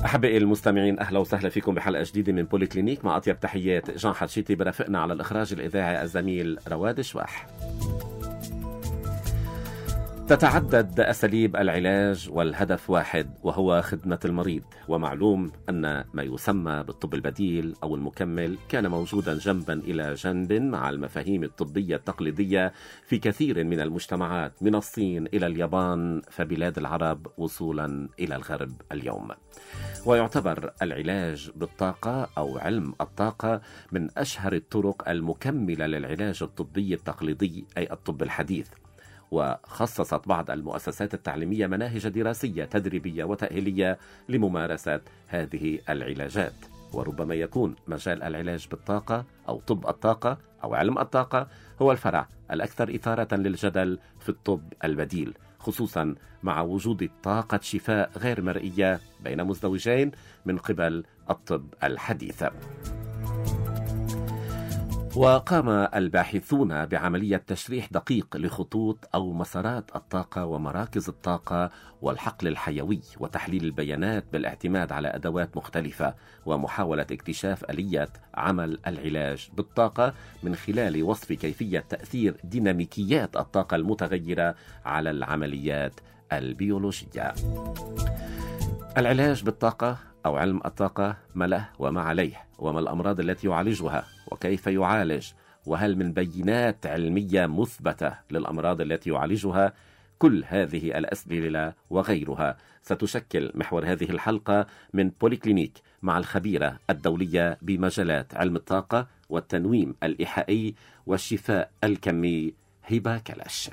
أحبائي المستمعين، أهلا وسهلا فيكم بحلقة جديدة من بولي كلينيك. مع أطيب تحيات جان حرشيتي، برافقنا على الإخراج الإذاعي الزميل رواد شواح. تتعدد أساليب العلاج والهدف واحد، وهو خدمة المريض. ومعلوم أن ما يسمى بالطب البديل أو المكمل كان موجودا جنبا إلى جنب مع المفاهيم الطبية التقليدية في كثير من المجتمعات، من الصين إلى اليابان فبلاد العرب وصولا إلى الغرب اليوم. ويعتبر العلاج بالطاقة أو علم الطاقة من أشهر الطرق المكملة للعلاج الطبي التقليدي أي الطب الحديث. وخصصت بعض المؤسسات التعليمية مناهج دراسية تدريبية وتأهيلية لممارسة هذه العلاجات. وربما يكون مجال العلاج بالطاقة أو طب الطاقة أو علم الطاقة هو الفرع الأكثر إثارة للجدل في الطب البديل، خصوصا مع وجود طاقة شفاء غير مرئية بين مزدوجين من قبل الطب الحديث. وقام الباحثون بعملية تشريح دقيق لخطوط أو مسارات الطاقة ومراكز الطاقة والحقل الحيوي، وتحليل البيانات بالاعتماد على أدوات مختلفة، ومحاولة اكتشاف آلية عمل العلاج بالطاقة من خلال وصف كيفية تأثير ديناميكيات الطاقة المتغيرة على العمليات البيولوجية. العلاج بالطاقة أو علم الطاقة ما له وما عليه، وما الأمراض التي يعالجها وكيف يعالج، وهل من بينات علمية مثبتة للأمراض التي يعالجها. كل هذه الأسئلة وغيرها ستشكل محور هذه الحلقة من بولي كلينيك مع الخبيرة الدولية بمجالات علم الطاقة والتنويم الإيحائي والشفاء الكمي هبة كلاش.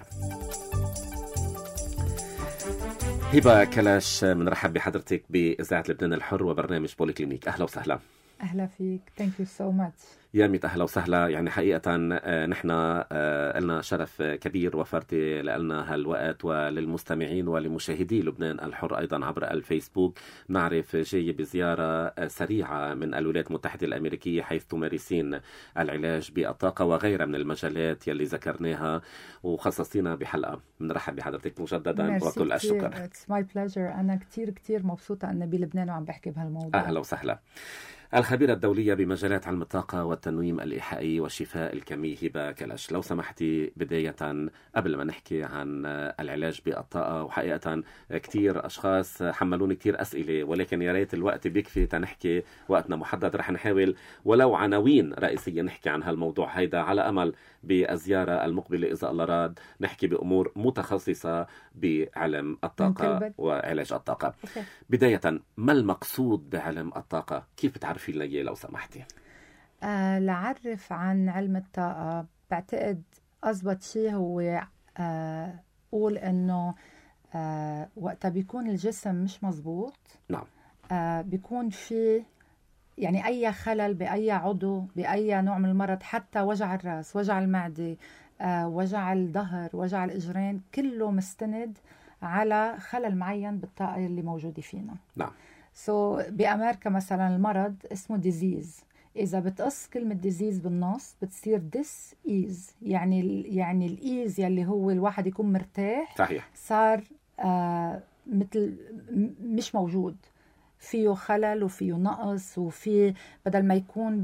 هبة كلاش، بنرحب بحضرتك بإذاعة لبنان الحر وبرنامج بولي كلينيك. أهلا وسهلا. أهلا فيك. Thank you so much. يا ميت أهلا وسهلا. يعني حقيقة نحن لنا شرف كبير وفرتي لنا هالوقت، وللمستمعين ولمشاهدي لبنان الحر أيضا عبر الفيسبوك. نعرف جاي بزيارة سريعة من الولايات المتحدة الأمريكية، حيث تمارسين العلاج بالطاقة وغيرها من المجالات يلي ذكرناها وخصصتينا بحلقة. بنرحب بحضرتك مجددا وكل الشكر. It's my pleasure. أنا كتير مبسوطة أني بلبنان وعم بحكي بهالموضوع. أهلا وسهلا. الخبيرة الدولية بمجالات علم الطاقة والتنويم الإيحائي والشفاء الكمي هبة كلاش، لو سمحتي بداية قبل ما نحكي عن العلاج بالطاقة، وحقيقة كتير أشخاص حملوني كتير أسئلة، ولكن يا ريت الوقت بيكفي تنحكي، وقتنا محدد. رح نحاول ولو عناوين رئيسية نحكي عن هالموضوع هيدا، على أمل بالزيارة المقبلة إذا الله راد نحكي بأمور متخصصة بعلم الطاقة وعلاج الطاقة. بداية، ما المقصود بعلم الطاقة؟ كيف تعرفي لنا إياه لو سمحتي؟ لعرف عن علم الطاقة بعتقد أضبط شيء هو قول إنه وقتها بيكون الجسم مش مزبوط. نعم. بيكون في يعني أي خلل بأي عضو بأي نوع من المرض، حتى وجع الرأس، وجع المعدة، وجع الظهر، وجع الإجرين، كله مستند على خلل معين بالطاقة اللي موجودة فينا. نعم. بأمريكا مثلا المرض اسمه ديزيز، إذا بتقص كلمة ديزيز بالنص بتصير ديس إيز، يعني الإيز يلي هو الواحد يكون مرتاح. صحيح. صار مثل مش موجود، فيه خلل وفيه نقص، وفي بدل ما يكون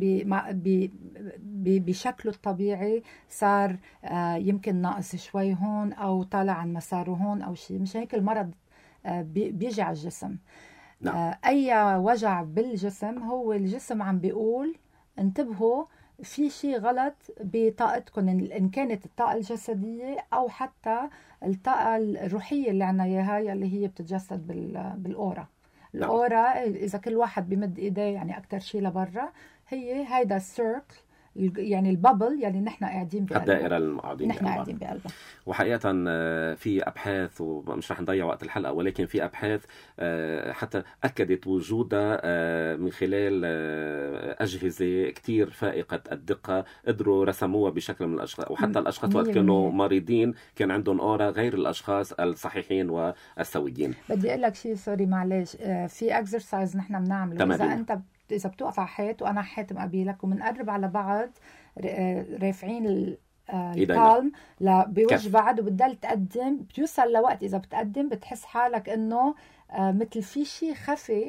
بشكله الطبيعي صار يمكن ناقص شوي هون أو طالع عن مساره هون أو شيء. مش هيك المرض بيجي على الجسم. نعم. أي وجع بالجسم هو الجسم عم بيقول انتبهوا في شيء غلط بطاقتكم، إن كانت الطاقة الجسدية أو حتى الطاقة الروحية اللي عنا إياها اللي هي بتتجسد بالأورا. الأورا إذا كل واحد بمد إيديه يعني أكتر شيء لبرا، هيدا السيركل، يعني البابل يعني نحن قاعدين بقلبها، الدائرة المقعدين نحن قاعدين بقلبها. وحقيقة في أبحاث، ومش رح نضيع وقت الحلقة، ولكن في أبحاث حتى أكدت وجودها من خلال أجهزة كتير فائقة الدقة قدروا رسموها بشكل من الأشخاص، وحتى الأشخاص وقت كانوا مريضين كان عندهم أورا غير الأشخاص الصحيحين والسويين. بدي أقول لك شيء، سوري معلش، في اكسرسايز نحن بنعمله. إذا بتوقف على حيط وأنا حيط مقابلك ومنقرب على بعض رافعين البالم بوجه بعض وبتضل تقدم، بيوصل لوقت إذا بتقدم بتحس حالك إنه مثل في شيء خفي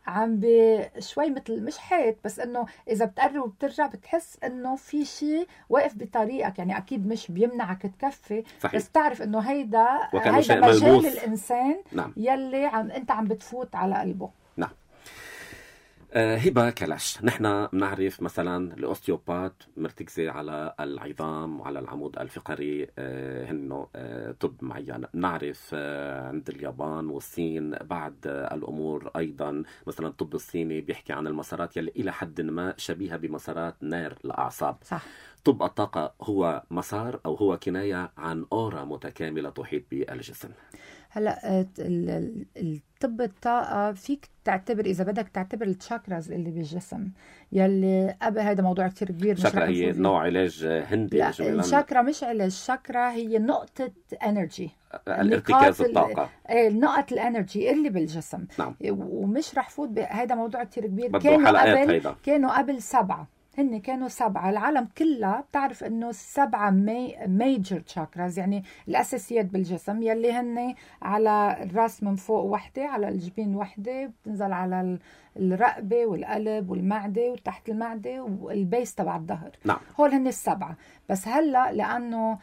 عم شوي مثل مش حيط، بس انه اذا بتقرب وبترجع بتحس انه في شيء واقف بطريقك، يعني اكيد مش بيمنعك تكفي. صحيح. بس تعرف انه هيدا شيء مجال ملموس. الانسان. نعم. يلي انت عم بتفوت على قلبه. نعم. هبة كلاش، نحن بنعرف مثلا الاوستيوبات مرتكزة على العظام وعلى العمود الفقري، هنو طب معين. نعرف عند اليابان والصين بعض الأمور أيضا، مثلا الطب الصيني بيحكي عن المسارات يلي إلى حد ما شبيهة بمسارات نار الأعصاب. صح. طب الطاقة هو مسار أو هو كناية عن أورا متكاملة تحيط بالجسم؟ هلا الطب الطاقة فيك تعتبر، إذا بدك تعتبر التشاكراز اللي بالجسم يلي قبل، هذا موضوع كتير كبير. شاكرا هي نوع علاج هندي؟ لا، الشاكرا مش علاج. الشاكرا هي نقطة انرجي، الارتكاز الطاقة، نقط الانرجي اللي بالجسم. نعم. ومش رح فوت هذا موضوع كتير كبير. كانوا قبل 7، هن كانوا 7. العالم كلها بتعرف انه 7 ميجر تشاكراز، يعني الاساسيات بالجسم، يلي هن على الراس من فوق وحده، على الجبين وحده، بتنزل على الرقبه والقلب والمعده وتحت المعده والبيس تبع الظهر. نعم. هول هن 7. بس هلا لانه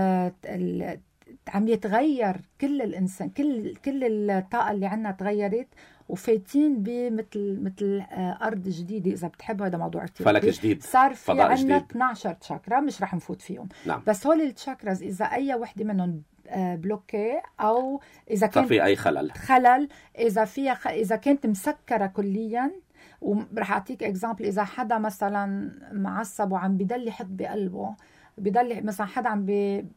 عم يتغير كل الانسان، كل الطاقه اللي عنا تغيرت، وفايتين مثل ارض جديده. اذا بتحب هذا موضوع كتير فلك جديد، صار في عنا 12 تشاكرا، مش رح نفوت فيهم. نعم. بس هول التشاكراز اذا اي وحده منهم بلوكي، او اذا كان في اي خلل، اذا كانت مسكره كليا. ورح اعطيك اكزامبل. اذا حدا مثلا معصب وعم بضل يحط بقلبه، بضل مثلا حدا عم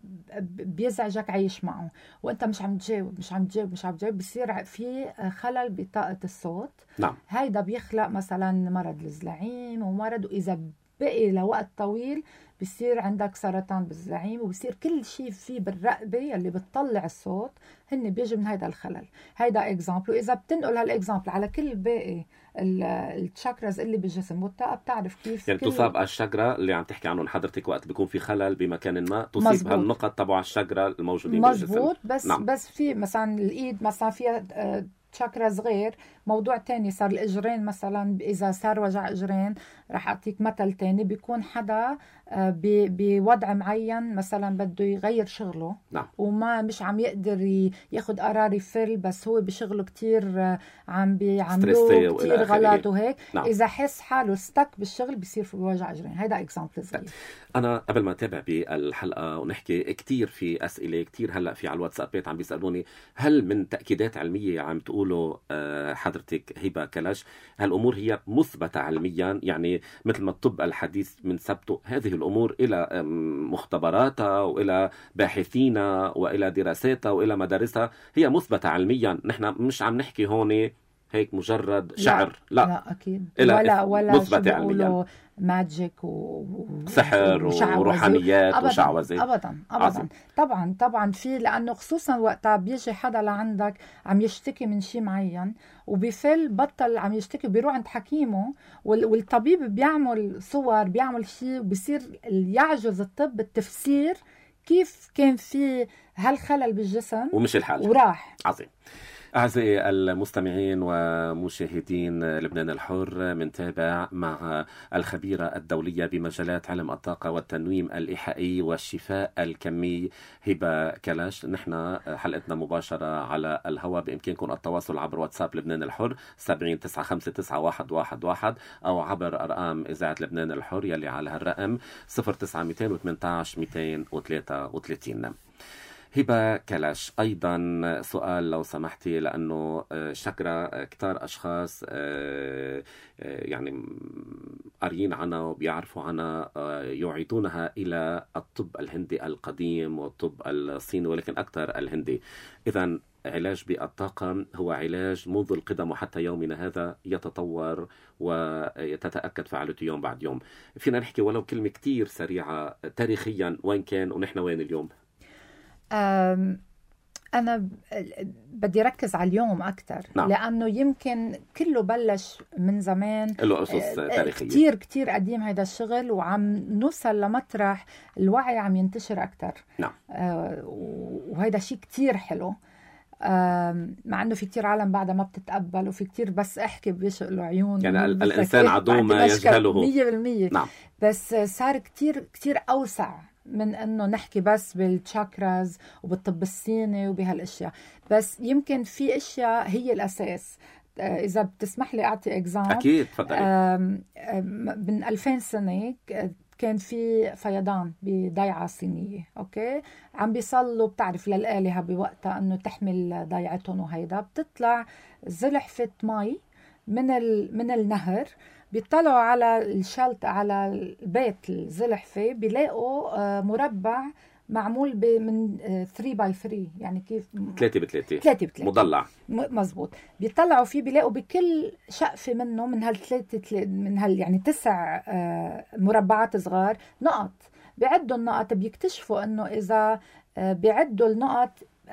بيزعجك عايش معه، وانت مش عم تجاوب، بصير في خلل بطاقة الصوت. نعم. هيدا بيخلق مثلا مرض الزلعيم ومرض، واذا بقي لوقت طويل بصير عندك سرطان بالزعيم، وبصير كل شيء فيه بالرقبة اللي بتطلع الصوت هن بيجي من هيدا الخلل. هيدا اكزامبل. واذا بتنقل هالاكزامبل على كل باقي التشاكراز اللي بالجسم والطاقة، بتعرف كيف يعني تصاب الشجرة اللي عم تحكي عنهم حضرتك وقت بيكون في خلل بمكان ما، تصيب هالنقط تبع الشجرة الموجودين بالجسم. مزبوط. بس نعم. بس في مثلا الايد مثلا فيها تشاكرا صغير. موضوع تاني صار الاجرين مثلا، اذا صار وجع اجرين، رح اعطيك مثل تاني. بيكون حدا بوضع معين مثلا بده يغير شغله. نعم. وما مش عم يقدر ياخد قرار يفل، بس هو بشغله كتير عم بيعملوه كتير غلط وهيك. نعم. اذا حس حاله استك بالشغل بصير في وجع اجرين. هيدا اكزامبل صغير. انا قبل ما اتابع بالحلقه ونحكي كتير في اسئله كتير هلا في على الواتسابات عم بيسالوني، هل من تاكيدات علميه عم تقولوا حضرتك هبه كلاش هالامور هي مثبته علميا؟ يعني مثل ما الطب الحديث من ثبته، هذه الامور الى مختبراتها والى باحثينها والى دراساتها والى مدارسها، هي مثبته علميا. نحن مش عم نحكي هون هيك مجرد شعر. لا اكيد. ولا مثبته علميا. ماجيك سحر وروحانيات وشعوذه. ابدا. طبعا في، لانه خصوصا وقتها بيجي حدا لعندك عم يشتكي من شيء معين، وبفل بطل عم يشتكي، بيروح عند حكيمه والطبيب بيعمل صور، بيعمل شيء، وبصير يعجز الطب بالتفسير كيف كان في هالخلل بالجسم ومش الحال وراح. عظيم. أعزائي المستمعين ومشاهدين لبنان الحر، منتابع مع الخبيرة الدولية بمجالات علم الطاقة والتنويم الإيحائي والشفاء الكمي هبة كلاش. نحن حلقتنا مباشرة على الهواء، بإمكانكم التواصل عبر واتساب لبنان الحر 70959111 أو عبر أرقام إذاعة لبنان الحر يلي على هالرقم 09218 233. هبة كلاش، أيضا سؤال لو سمحتي، لأنه شكرا كتار أشخاص يعني قاريين عنها وبيعرفوا عنها يعيدونها إلى الطب الهندي القديم والطب الصيني، ولكن أكثر الهندي. إذن علاج بالطاقة هو علاج منذ القدم وحتى يومنا هذا يتطور وتتأكد فعالته يوم بعد يوم. فينا نحكي ولو كلمة كتير سريعة تاريخيا، وين كان ونحن وين اليوم؟ أنا بدي ركز على اليوم أكتر. نعم. لأنه يمكن كله بلش من زمان، له أسس تاريخية كتير قديم هيدا الشغل، وعم نوصل لمطرح الوعي عم ينتشر أكتر. نعم. وهيدا شيء كتير حلو. مع انه في كتير عالم بعدها ما بتتقبل، وفي كتير بس احكي بيشقلوا عيون، يعني الانسان عدو ما يجهله 100%. نعم. بس صار كتير كتير اوسع من انه نحكي بس بالتشاكراز وبالطب الصيني وبهالاشياء، بس يمكن في اشياء هي الاساس. اذا بتسمح لي اعطي اكزامبل. اكيد تفضلي. من 2000 سنه كان في فيضان بضيعة صينية، اوكي، عم بيصلوا بتعرف للآلهة بوقتها انه تحمل ضيعتهم، وهيدا بتطلع زلحفة مي من النهر، بيطلعوا على الشلت على البيت الزلحفة، بيلاقوا مربع معمول من 3 باي 3، يعني كيف 3 ب3 مضلع، مزبوط. بيطلعوا فيه بيلاقوا بكل شقفة منه من يعني 9 مربعات صغار نقط. بيعدوا النقط، بيكتشفوا انه اذا بيعدوا النقط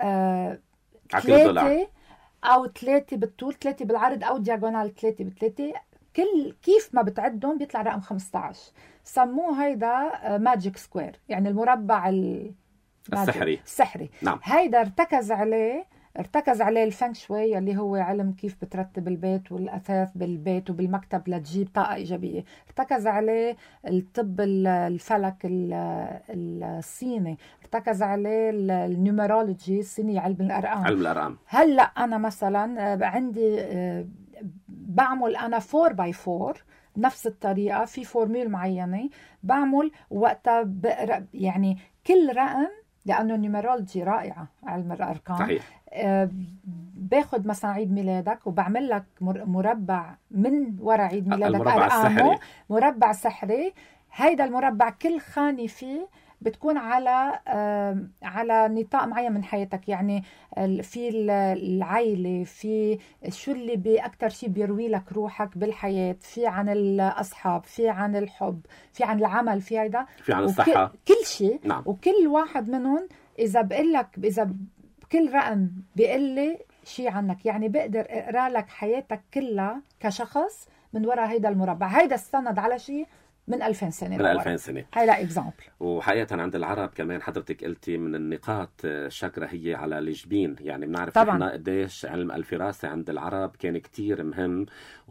3 او 3 بالطول 3 بالعرض او دياغونال 3 ب3، كيف ما بتعدهم بيطلع رقم 15. سموه هيدا ماجيك سكوير، يعني المربع السحري. نعم. هيدا ارتكز عليه الفeng shui اللي هو علم كيف بترتب البيت والأثاث بالبيت وبالمكتب لتجيب طاقة إيجابية. ارتكز عليه الطب الفلك الصيني، ارتكز عليه النيوميرولوجي الصيني، علم الأرقام. هلأ أنا مثلا عندي بعمل أنا 4x4 نفس الطريقة، في فورمول معينة بعمل وقتها يعني كل رقم، لأنه النيوميرولوجي رائعة علم الأرقام. صحيح. باخد مثلا عيد ميلادك وبعمل لك مربع من وراء عيد ميلادك، المربع السحري، مربع سحري. هيدا المربع كل خانة فيه بتكون على نطاق معين من حياتك، يعني في العائلة، في شو اللي بأكتر شيء بيروي لك روحك بالحياة، في عن الأصحاب، في عن الحب، في عن العمل، في هيدا، في عن الصحة، كل شيء. نعم. وكل واحد منهم إذا كل رقم بيقول لي شيء عنك، يعني بقدر اقرا لك حياتك كلها كشخص من وراء هيدا المربع. هيدا استند على شيء من 2000 سنة. من 2000 سنة. هيدا اكزامبل. وحقيقة عند العرب كمان حضرتك قلتي من النقاط الشاكرا هي على الجبين، يعني بنعرف طبعاً. احنا قديش علم الفراسة عند العرب كان كتير مهم،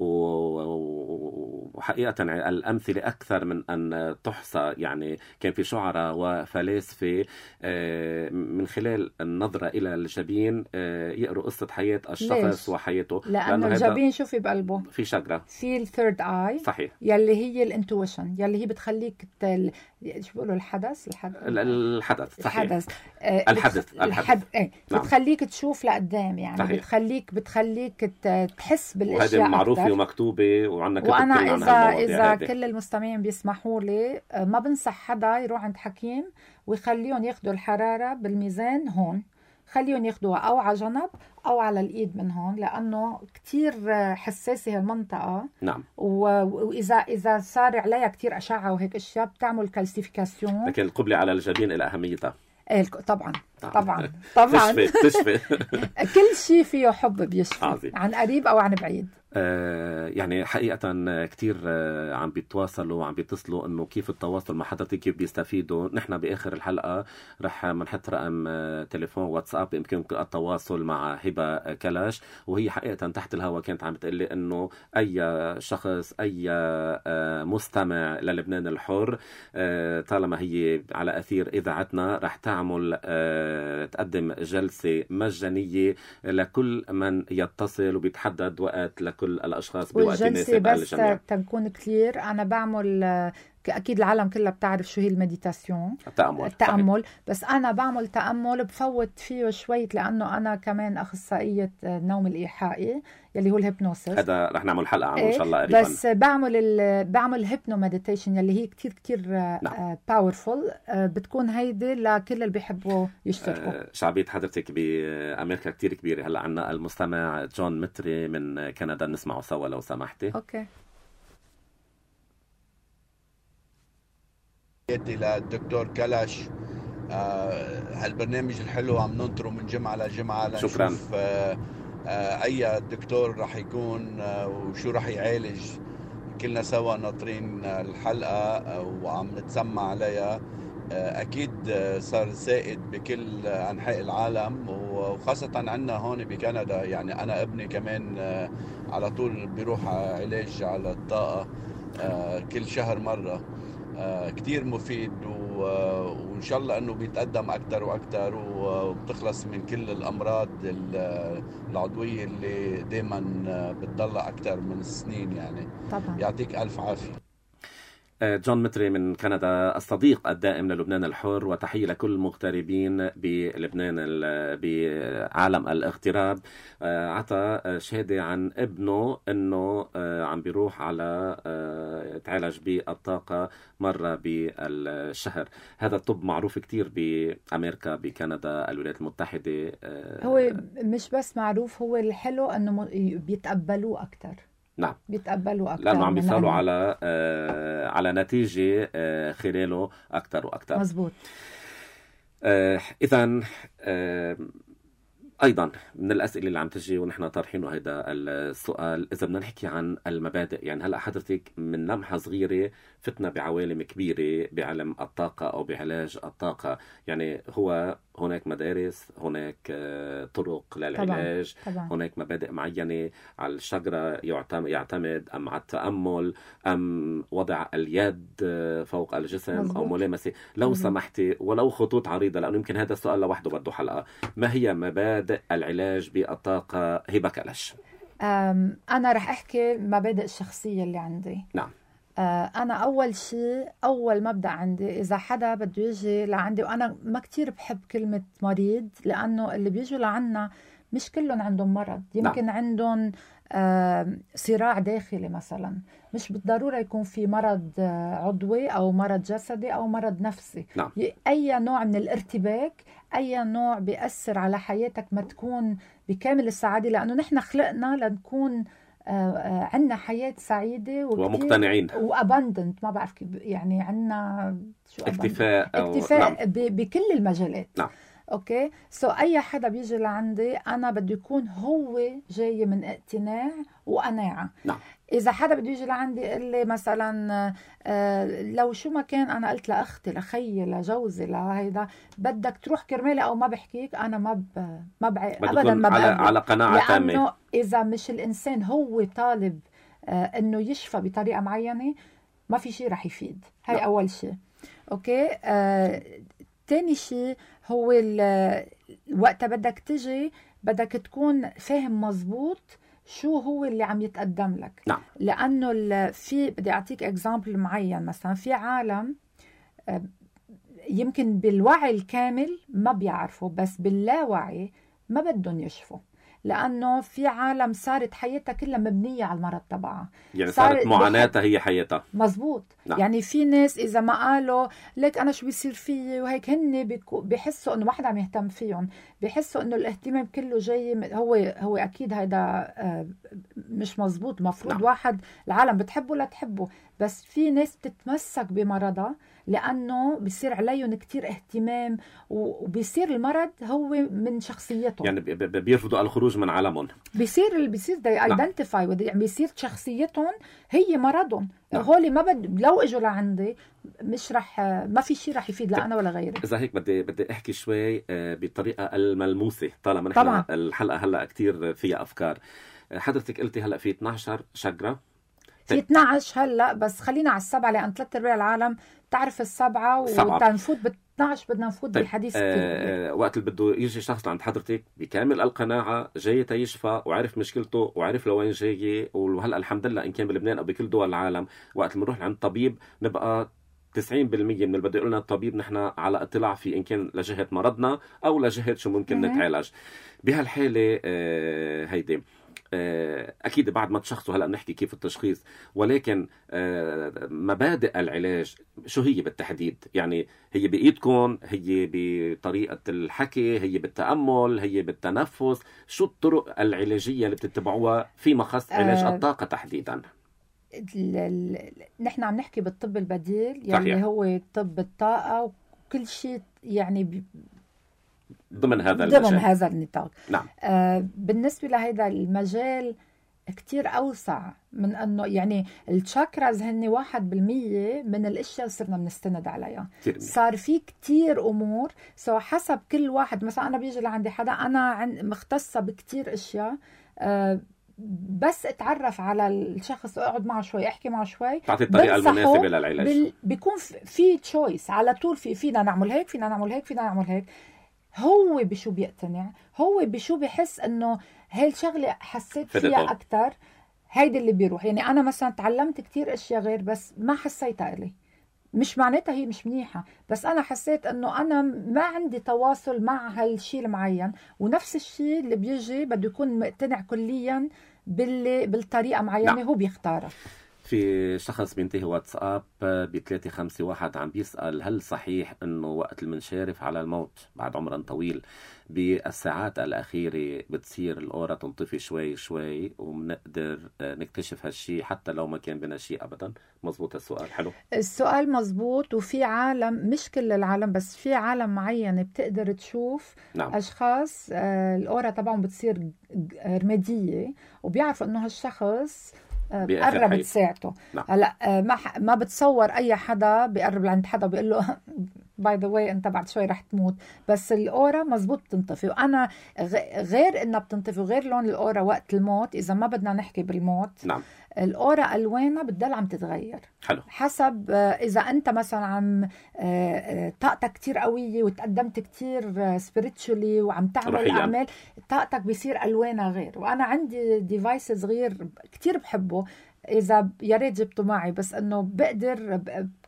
وحقيقة الأمثلة أكثر من أن تحصى. يعني كان في شعراء وفلاسفة من خلال النظرة إلى الجبين يقروا قصة حياة الشخص وحياته، لأنه الجبين شو في بقلبه؟ في شاكرا، في الثيرد آي. صحيح. يلي هي الانتويشن، يلي هي بتخليك شو بيقولوا الحدث صحيح. الحدث نعم. بتخليك تشوف لقدام، يعني صحيح. بتخليك تحس بالاشياء. وهذه معروفة ومكتوبة وعنا كتب. وانا اذا كل المستمعين بيسمحوا لي، ما بنصح حدا يروح عند حكيم ويخليهم ياخذوا الحرارة بالميزان هون، خليهم ياخدوها او على جنب او على الايد من هون، لانه كتير حساسه هالمنطقه. نعم. واذا صار عليها كتير اشعه وهيك اشياء بتعمل كالسيفيكاسيون. لكن القبلة على الجبين لها اهميتها. طبعا. تشفي. كل شيء فيه حب بيشفي. عظيم. عن قريب او عن بعيد. يعني حقيقة كتير عم بيتواصلوا وعم بيتصلوا انه كيف التواصل مع حضرتك، كيف بيستفيدوا. نحن باخر الحلقة رح منحط رقم تليفون واتساب يمكنكم التواصل مع هبة كلاش، وهي حقيقة تحت الهواء كانت عم بتقلي انه اي شخص، اي مستمع للبنان الحر، طالما هي على اثير اذاعتنا، رح تعمل تقدم جلسة مجانية لكل من يتصل، وبيتحدد وقت لكل الأشخاص بوقت يناسب الجميع. بس تنكون كلير، أنا بعمل أكيد العالم كلها بتعرف شو هي المديتاسيون، التأمل. بس أنا بعمل تأمل بفوت فيه شوية، لأنه أنا كمان أخصائية النوم الإيحائي يلي هو الهيبنوسيس. هذا رح نعمل حلقة عنه إن شاء الله قريبا. بس بعمل هيبنو مديتيشن يلي هي كتير باورفول. بتكون هيدي لكل اللي بيحبوا يشتركوا. شعبية حضرتك بأمريكا كتير كبيرة. هلا عنا المستمع جون متري من كندا، نسمعه سوا لو سمحتي. أوكي. للدكتور كلاش، هالبرنامج الحلو عم ننطره من جمعة لجمعة لنشوف شكرا. أي دكتور رح يكون وشو رح يعالج. كلنا سوا ناطرين الحلقة وعم نتسمع عليها، أكيد صار سائد بكل أنحاء العالم، وخاصة عندنا هون بكندا. يعني أنا ابني كمان على طول بيروح علاج على الطاقة كل شهر مرة. كتير مفيد، وإن شاء الله أنه بيتقدم أكتر وأكتر، وبتخلص من كل الأمراض العضوية اللي دايما بتضل أكتر من السنين. يعني طبعا. يعطيك ألف عافية. جون متري من كندا، الصديق الدائم للبنان الحر، وتحية لكل المغتربين بلبنان بعالم الاغتراب. عطى شهادة عن ابنه انه عم بيروح على يتعالج بالطاقة مرة بالشهر. هذا الطب معروف كتير بأمريكا، بكندا، الولايات المتحدة. هو مش بس معروف، هو الحلو انه بيتقبلوه اكتر. نعم، بيتقبلوا أكتر لأنه عم بيصلوا على نتيجة خلاله أكتر وأكتر. مزبوط. إذن أيضا من الأسئلة اللي عم تجي ونحن طارحينه هذا السؤال، إذا بدنا نحكي عن المبادئ، يعني هلأ حضرتك من لمحة صغيرة فتنا بعوالم كبيرة بعلم الطاقة أو بعلاج الطاقة. يعني هو هناك مدارس، هناك طرق للعلاج، طبعاً. هناك مبادئ معينة. على الشجرة يعتمد أم على التأمل أم وضع اليد فوق الجسم؟ مزبوط. أو ملامسة؟ لو سمحتي ولو خطوط عريضة، لأنه يمكن هذا السؤال لوحده بده حلقة. ما هي مبادئ العلاج بالطاقة هبة كلش؟ أنا رح أحكي مبادئ الشخصية اللي عندي. نعم. أنا أول شيء، أول مبدأ عندي، إذا حدا بده يجي لعندي، وأنا ما كتير بحب كلمة مريض، لأنه اللي بيجوا لعنا مش كلهم عندهم مرض. يمكن عندهم صراع داخلي مثلا، مش بالضرورة يكون في مرض عضوي أو مرض جسدي أو مرض نفسي. نعم. أي نوع من الارتباك، أي نوع بيأثر على حياتك ما تكون بكامل السعادة، لأنه نحن خلقنا لنكون عندنا حياة سعيدة ومقتنعين وابندنت، ما بعرف كيف يعني، عندنا اكتفاء نعم. بكل المجالات. نعم. اوكي. اي حدا بيجي لعندي انا بده يكون هو جاي من اقتناع وقناعة. نعم. إذا حدا بده يجي لعندي يقول لي مثلا لو شو ما كان، أنا قلت لأختي، لخيي، لجوزي، لهيدا بدك تروح كرمالي أو ما بحكيك، أنا ما أبدا ما على قناعة تامة. لأنه إذا مش الإنسان هو طالب إنه يشفى بطريقة معينة، ما في شيء رح يفيد. هاي أول شيء. أوكي. تاني شيء هو وقت بدك تجي بدك تكون فاهم مزبوط شو هو اللي عم يتقدم لك. نعم. لأنه في بدي أعطيك إكزامبل معين. مثلا في عالم يمكن بالوعي الكامل ما بيعرفوا، بس باللاوعي ما بدهم يشفوا، لأنه في عالم صارت حياتها كلها مبنية على المرض تبعها. يعني صارت معاناتها هي حياتها. مزبوط. نعم. يعني في ناس إذا ما قالوا لك أنا شو بيصير فيي وهيك، هن بيحسوا إنه ما حدا عم يهتم فيهم، بيحسوا إنه الاهتمام كله جاي هو أكيد هيدا مش مزبوط. مفروض نعم. واحد العالم بتحبه لا تحبه، بس في ناس بتتمسك بمرضها لأنه بيصير عليهم كتير اهتمام، وبيصير المرض هو من شخصيتهم. يعني بيرفضوا الخروج من عالمهم. بيصير they identify يعني بيصير شخصيتهم هي مرضهم. نعم. هولي ما لو اجوا لعندي مش رح، ما في شيء رح يفيد لا انا ولا غيري. اذا هيك بدي احكي شوي بطريقه الملموسه، طالما نحن الحلقه هلا كتير فيها افكار. حضرتك قلتي هلا في 12 شجره، في 12 هلا، بس خلينا على 7 لان 3/4 العالم تعرف 7 وتنفوت 12 بدنا نفوت بالحديث. وقت اللي بده يجي شخص لعند حضرتك بكامل القناعة، جاي تيشفى وعرف مشكلته وعرف لوين جاي، وهلأ الحمد لله إن كان بلبنان أو بكل دول العالم وقت اللي بنروح عند طبيب نبقى 90% من اللي بده يقول لنا الطبيب نحن على اطلاع في إن كان لجهة مرضنا أو لجهة شو ممكن نتعالج. بهالحالة هيدي أكيد بعد ما تشخصوا هلأ بنحكي كيف التشخيص، ولكن مبادئ العلاج شو هي بالتحديد؟ يعني هي بإيدكم، هي بطريقة الحكي، هي بالتأمل، هي بالتنفس؟ شو الطرق العلاجية اللي بتتبعوها فيما خص علاج الطاقة تحديدا؟ نحن عم نحكي بالطب البديل، يعني صحيح. هو طب الطاقة وكل شيء يعني ضمن هذا النطاق. نعم. بالنسبة لهذا المجال كتير أوسع من أنه يعني الشاكراز هن 1% من الأشياء صرنا بنستند عليها. صار في كتير أمور حسب كل واحد. مثلا أنا بيجي لعندي حدا أنا مختصة بكتير أشياء، بس اتعرف على الشخص، اقعد معه شوي، احكي معه شوي، تعطي الطريقة المناسبة للعلاج. بيكون في تشويس على طول، فينا نعمل هيك، فينا نعمل هيك، فينا نعمل هيك. هو بشو بيقتنع، هو بشو بيحس انه هاي الشغلة حسيت فيها اكتر، هيدي اللي بيروح. يعني انا مثلا تعلمت كتير اشياء غير، بس ما حسيتها الي، مش معناتها هي مش منيحة، بس أنا حسيت أنه أنا ما عندي تواصل مع هالشيء المعين. ونفس الشيء اللي بيجي بده يكون مقتنع كليا بالطريقة معينة هو بيختارها. في شخص بينتهي واتساب ب351 عم بيسأل: هل صحيح أنه وقت المنشارف على الموت بعد عمر طويل بالساعات الأخيرة بتصير الأورا تنطفي شوي شوي ومنقدر نكتشف هالشي حتى لو ما كان بنا شيء أبدا؟ مزبوط السؤال؟ حلو السؤال مزبوط. وفي عالم، مش كل العالم، بس في عالم معين بتقدر تشوف أشخاص الأورا طبعا بتصير رمادية، وبيعرفوا أنه هالشخص بقرب ساعته. هلا ما بتصور اي حدا بيقرب لعند حدا بيقول له باي ذا واي انت بعد شوي رح تموت، بس الاورا مزبوط بتنطفي. وانا غير انها بتنطفي وغير لون الاورا وقت الموت، اذا ما بدنا نحكي بالموت، الاورا الوانها بتضل عم تتغير. حلو. حسب اذا انت مثلا عم طاقتك كتير قويه وتقدمت كتير سبيريتشولي وعم تعمل اعمال، طاقتك بيصير الوانها غير. وانا عندي ديفايس صغير كتير بحبه، اذا يا ريت جبته معي، بس انه بقدر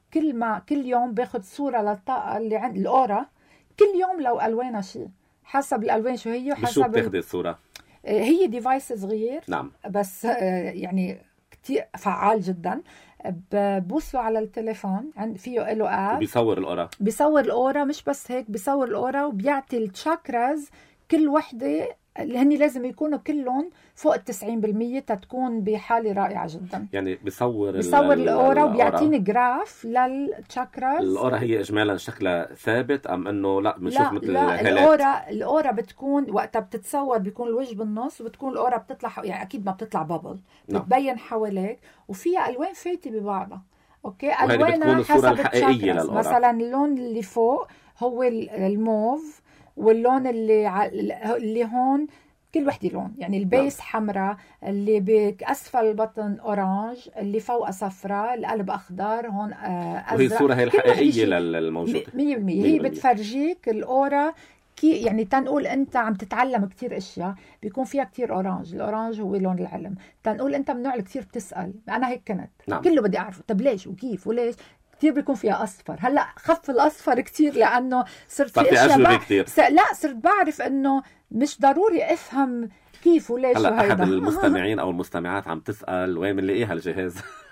كل يوم باخد صوره للطاقه اللي عند الاورا كل يوم، لو الوانها شيء حسب الالوان شو هي، وحسب شو بتاخدي الصوره. هي ديفايس صغير بس يعني كتير فعال جدا. ببوسه على التليفون، فيه له اب بيصور الأورا. مش بس هيك، بيصور الأورا وبيعطي التشاكراز كل وحدة اللي هني لازم يكونوا كلهم فوق 90% تتكون بحالة رائعة جدا. يعني بيصور الأورا وبيعطيني جراف للتشاكراز. الأورا هي إجمالا شكلها ثابت أم أنه لا بنشوف مثل الأورا بتكون وقتها بتتصور بيكون الوجه بالنص، وبتكون الأورا بتطلع، يعني أكيد ما بتطلع بابل، بتبين حواليك وفيها ألوان فايتة ببعضها. أوكي، ألوانها حسب التشاكراز. مثلا اللون اللي فوق هو الموف، واللون اللي هون كل وحدة لون، يعني البيس حمراء، اللي بأسفل البطن أورانج، اللي فوق صفراء، القلب أخضر، هون أزرق. وهي الصورة هي الحقيقية للموجودة 100%. هي بتفرجيك الأورا يعني تنقول أنت عم تتعلم كتير أشياء بيكون فيها كتير أورانج. الأورانج هو لون العلم. تنقول أنت من نوع اللي كتير بتسأل، أنا هيك كنت كله بدي أعرفه، طب ليش وكيف وليش. كتير بيكون فيها أصفر. هلأ خف الأصفر كتير لأنه صرت في أشياء لا صرت بعرف أنه مش ضروري أفهم كيف وليش. هلأ أحد المستمعين أو المستمعات عم تسأل وين بنلاقيها الجهاز؟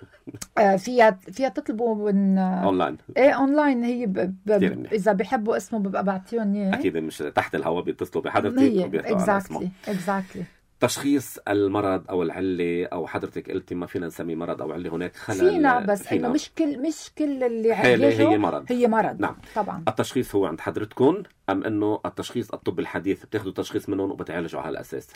فيها تطلبوا من أونلاين. إيه أونلاين. هي إذا بيحبوا اسمه ببقى بعطيهم إياه. أكيد مش تحت الهواء، بيتصلوا بحضرتك وبيحكوا على اسمه. exactly. تشخيص المرض أو العلة، أو حضرتك قلتي ما فينا نسمي مرض أو علة، هناك خلل فينا، بس إنه مش كل اللي هي مرض. نعم طبعا. التشخيص هو عند حضرتكم أم إنه التشخيص الطب الحديث بتاخدوا تشخيص منهم وبتعالجوا على الأساس؟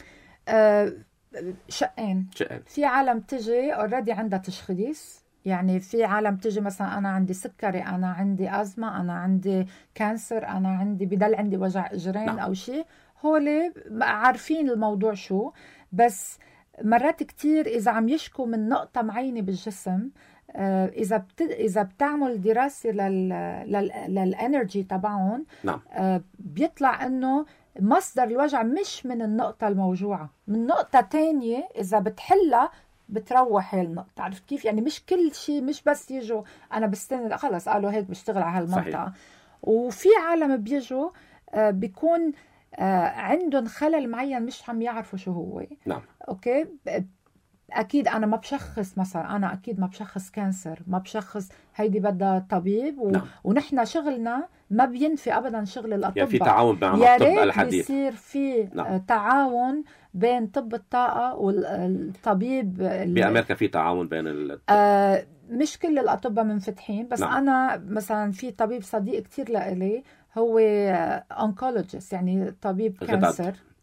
شقين. في عالم تجي already عندها تشخيص، يعني في عالم تجي مثلا أنا عندي سكري، أنا عندي أزمة، أنا عندي كانسر، أنا عندي بدل عندي وجع إجرين أو شيء. هولي عارفين الموضوع شو، بس مرات كتير إذا عم يشكوا من نقطة معينة بالجسم، إذا بتعمل دراسة للإنرجي تبعهم، بيطلع إنه مصدر الوجع مش من النقطة الموجوعة، من نقطة تانية. إذا بتحلها بتروح هاي النقطة. عرفت كيف؟ يعني مش كل شيء، مش بس يجوا أنا بستنى خلص قالوا هيك بشتغل على هالمنطقة. صحيح. وفي عالم بيجوا بيكون عندهم خلل معين مش عم يعرفوا شو هو. أوكي، أكيد أنا ما بشخص مثلا، أنا أكيد ما بشخص كانسر، ما بشخص، هيدي بدها طبيب ونحن شغلنا ما بينفي أبدا شغل الأطباء. يعني في تعاون مع الطب الحديث، يصير في تعاون بين طب الطاقة والطبيب. بأمريكا في تعاون بين مش كل الأطباء منفتحين، بس أنا مثلا في طبيب صديق كتير لإلي هو أونكولوجيست، يعني طبيب كانسر.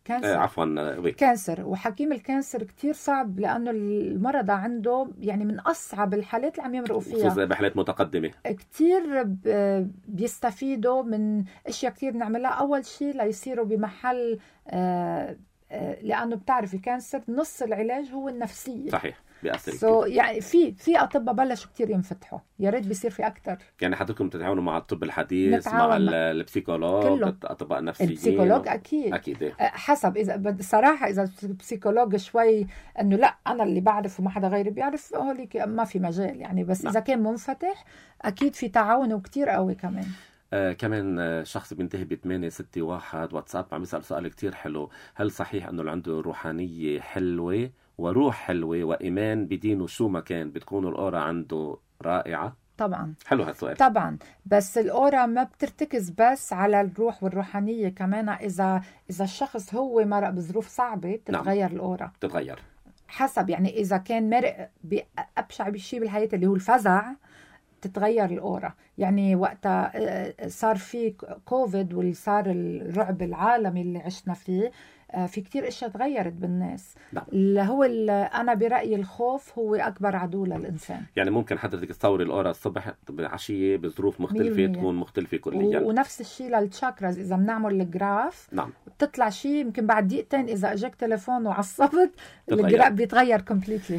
كانسر. عفوا كانسر. وحكيم الكانسر كتير صعب لأنه المرضى عنده يعني من أصعب الحالات اللي عم يمرقوا فيها، خصوصا بحالات متقدمة. كتير بيستفيدوا من أشياء كتير نعملها. أول شيء ليصيروا بمحل لأنه بتعرف الكانسر نص العلاج هو النفسية. صحيح، بيأثر يعني في أطباء بلشوا كتير ينفتحوا، يا ريت بيصير في أكتر. يعني حضرتكم تتعاونوا مع الطب الحديث، مع البسيكولوج، أطباء نفسيين؟ البسيكولوج أكيد. حسب إذا صراحة إذا البسيكولوج شوي إنه لا أنا اللي بعرف وما حدا غيري بيعرف، هوليك ما في مجال يعني. بس إذا كان منفتح أكيد في تعاون وكتير قوي كمان. كمان شخص بينتهي ب 861 واتساب عم يسأل سؤال كتير حلو: هل صحيح أنه عنده روحانية حلوة وروح حلوة وإيمان بدينه شو ما كان بتكون الأورا عنده رائعة؟ طبعا. حلو هالسؤال. طبعا، بس الأورا ما بترتكز بس على الروح والروحانية، كمان إذا الشخص هو مرق بظروف صعبة بتتغير. نعم. الأورا بتتغير حسب، يعني إذا كان مرق بأبشع بشيء بالحياة اللي هو الفزع تتغير الأورا. يعني وقتها صار في كوفيد وصار الرعب العالمي اللي عشنا فيه، في كتير اشياء تغيرت بالناس. اللي هو أنا برأيي الخوف هو أكبر عدو للإنسان. يعني ممكن حضرتك تصوري الأورا الصبح بالعشية بظروف مختلفة تكون مختلفة كليا. ونفس الشيء للتشاكراز، إذا بنعمل الجراف نعم. بتطلع شيء يمكن بعد دقيقتين إذا أجاك تليفون وعصبت الجراف بيتغير كومبليتلي.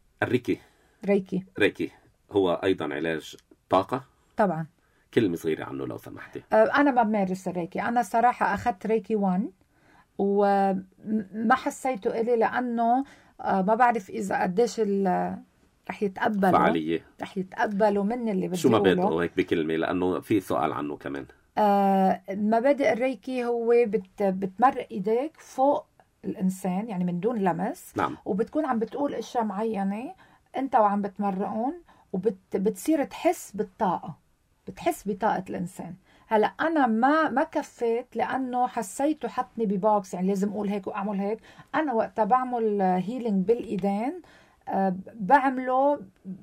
الريكي هو أيضا علاج طاقة؟ طبعا. كلمة صغيرة عنه لو سمحتي. أنا ما بمارس الريكي. أنا صراحة أخذت ريكي 1 وما حسيته إلي لأنه ما بعرف إذا قديش رح يتقبلوا فعالية، رح يتقبلوا مني اللي بدي شو مبادئه هيك بكلمة، لأنه في سؤال عنه كمان. مبادئ الريكي هو بتمرق إيديك فوق الإنسان يعني من دون لمس. نعم. وبتكون عم بتقول أشياء معينة أنت وعم بتمرقون، وبتصير تحس بالطاقة، بتحس بطاقة الإنسان. هلأ أنا ما كفيت لأنه حسيته حطني ببوكس، يعني لازم أقول هيك وأعمل هيك. أنا وقتها بعمل هيلينج بالإيدين بعمله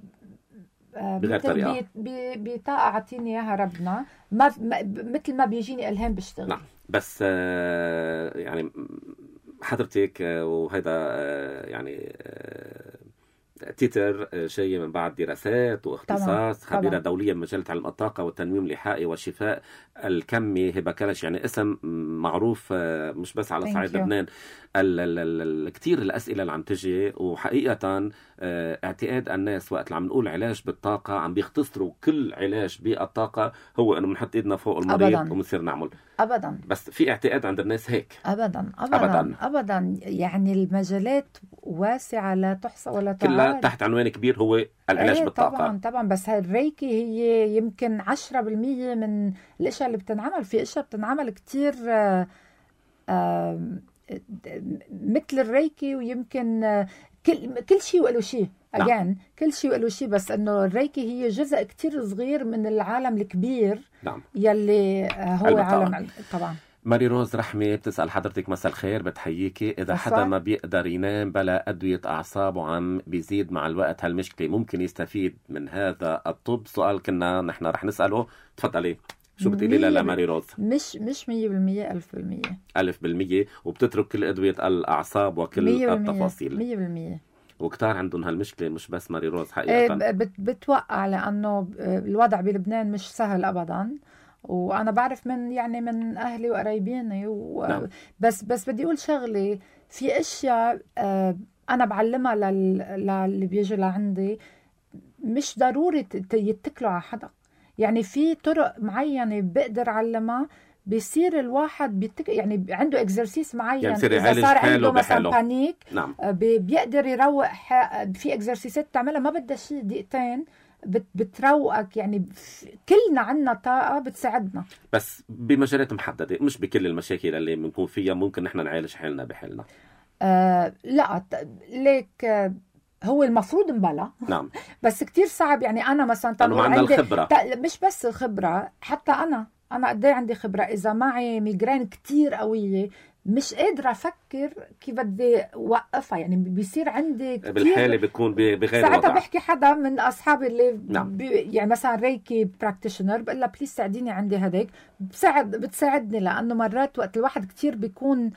بطاقة عطيني إياها ربنا، مثل ما بيجيني إلهام بشتغل. نعم. بس يعني حضرتك وهذا يعني تيتر شيء من بعد دراسات واختصاص خبيرة دولية بمجال علم الطاقة والتنويم الإيحائي والشفاء الكمي. هبة كلش يعني اسم معروف مش بس على صعيد لبنان. كتير الأسئلة اللي عم تجي، وحقيقة اعتقاد الناس وقت اللي عم نقول علاج بالطاقة عم بيختصروا كل علاج بالطاقة هو انه بنحط ايدنا فوق المريض وبنصير نعمل. أبدا. بس في اعتقاد عند الناس هيك. أبدا. يعني المجالات واسعة لا تحصى ولا تعد، كلها تحت عنوان كبير هو العلاج بالطاقة. طبعا. بس الريكي هي يمكن 10% من الاشياء اللي بتنعمل. في اشياء بتنعمل كتير مثل الريكي، ويمكن كل شيء وله شيء. نعم. كل شيء وله شيء، بس انه الريكي هي جزء كتير صغير من العالم الكبير. نعم. يلي هو عالم طبعا. ماري روز رحمة بتسأل حضرتك: مساء الخير، بتحييكي. إذا حدا ما بيقدر ينام بلا أدوية أعصاب وعم بيزيد مع الوقت، هالمشكلة ممكن يستفيد من هذا الطب؟ سؤال كنا نحن رح نسأله. تفضلي، شو بتقولي لها ماري روز؟ مش 100%، 1000%. وبتترك كل أدوية الأعصاب وكل 100%. التفاصيل 100%. وكتار عندهم هالمشكلة، مش بس ماري روز حقيقة. بتوقع لأنه الوضع بلبنان مش سهل أبدا، وأنا بعرف من أهلي وقرايبيني نعم. بس بدي أقول شغلة. في أشياء أنا بعلمها للي بيجوا لعندي، مش ضروري يتكلوا على حدا. يعني في طرق معينة بقدر علمها، بيصير الواحد يعني عنده اكزرسيس معين. يعني إذا صار عنده مثلا بانيك، نعم. بيقدر يروق. في اكزرسيسات تعملها ما بدها شيء، دقيقتين بتروقك. يعني كلنا عنا طاقة بتساعدنا، بس بمجالات محددة، مش بكل المشاكل اللي بنكون فيها ممكن نحن نعالج حالنا بحالنا. لا ليك هو المفروض مبلا. نعم. بس كتير صعب. يعني أنا مثلا عندي الخبرة، مش بس الخبرة، حتى أنا قد ايه عندي خبرة. إذا معي ميجرين كتير قوية مش قادرة أفكر كيف بدي وقفها، يعني بيصير عندي كتير بالحالة بتكون بغير وضع. ساعتها بحكي حدا من أصحابي اللي نعم. يعني مثلا ريكي براكتيشنر، بقول لها بليز ساعديني، عندي هداك بتساعدني. لأنه مرات وقت الواحد كتير بيكون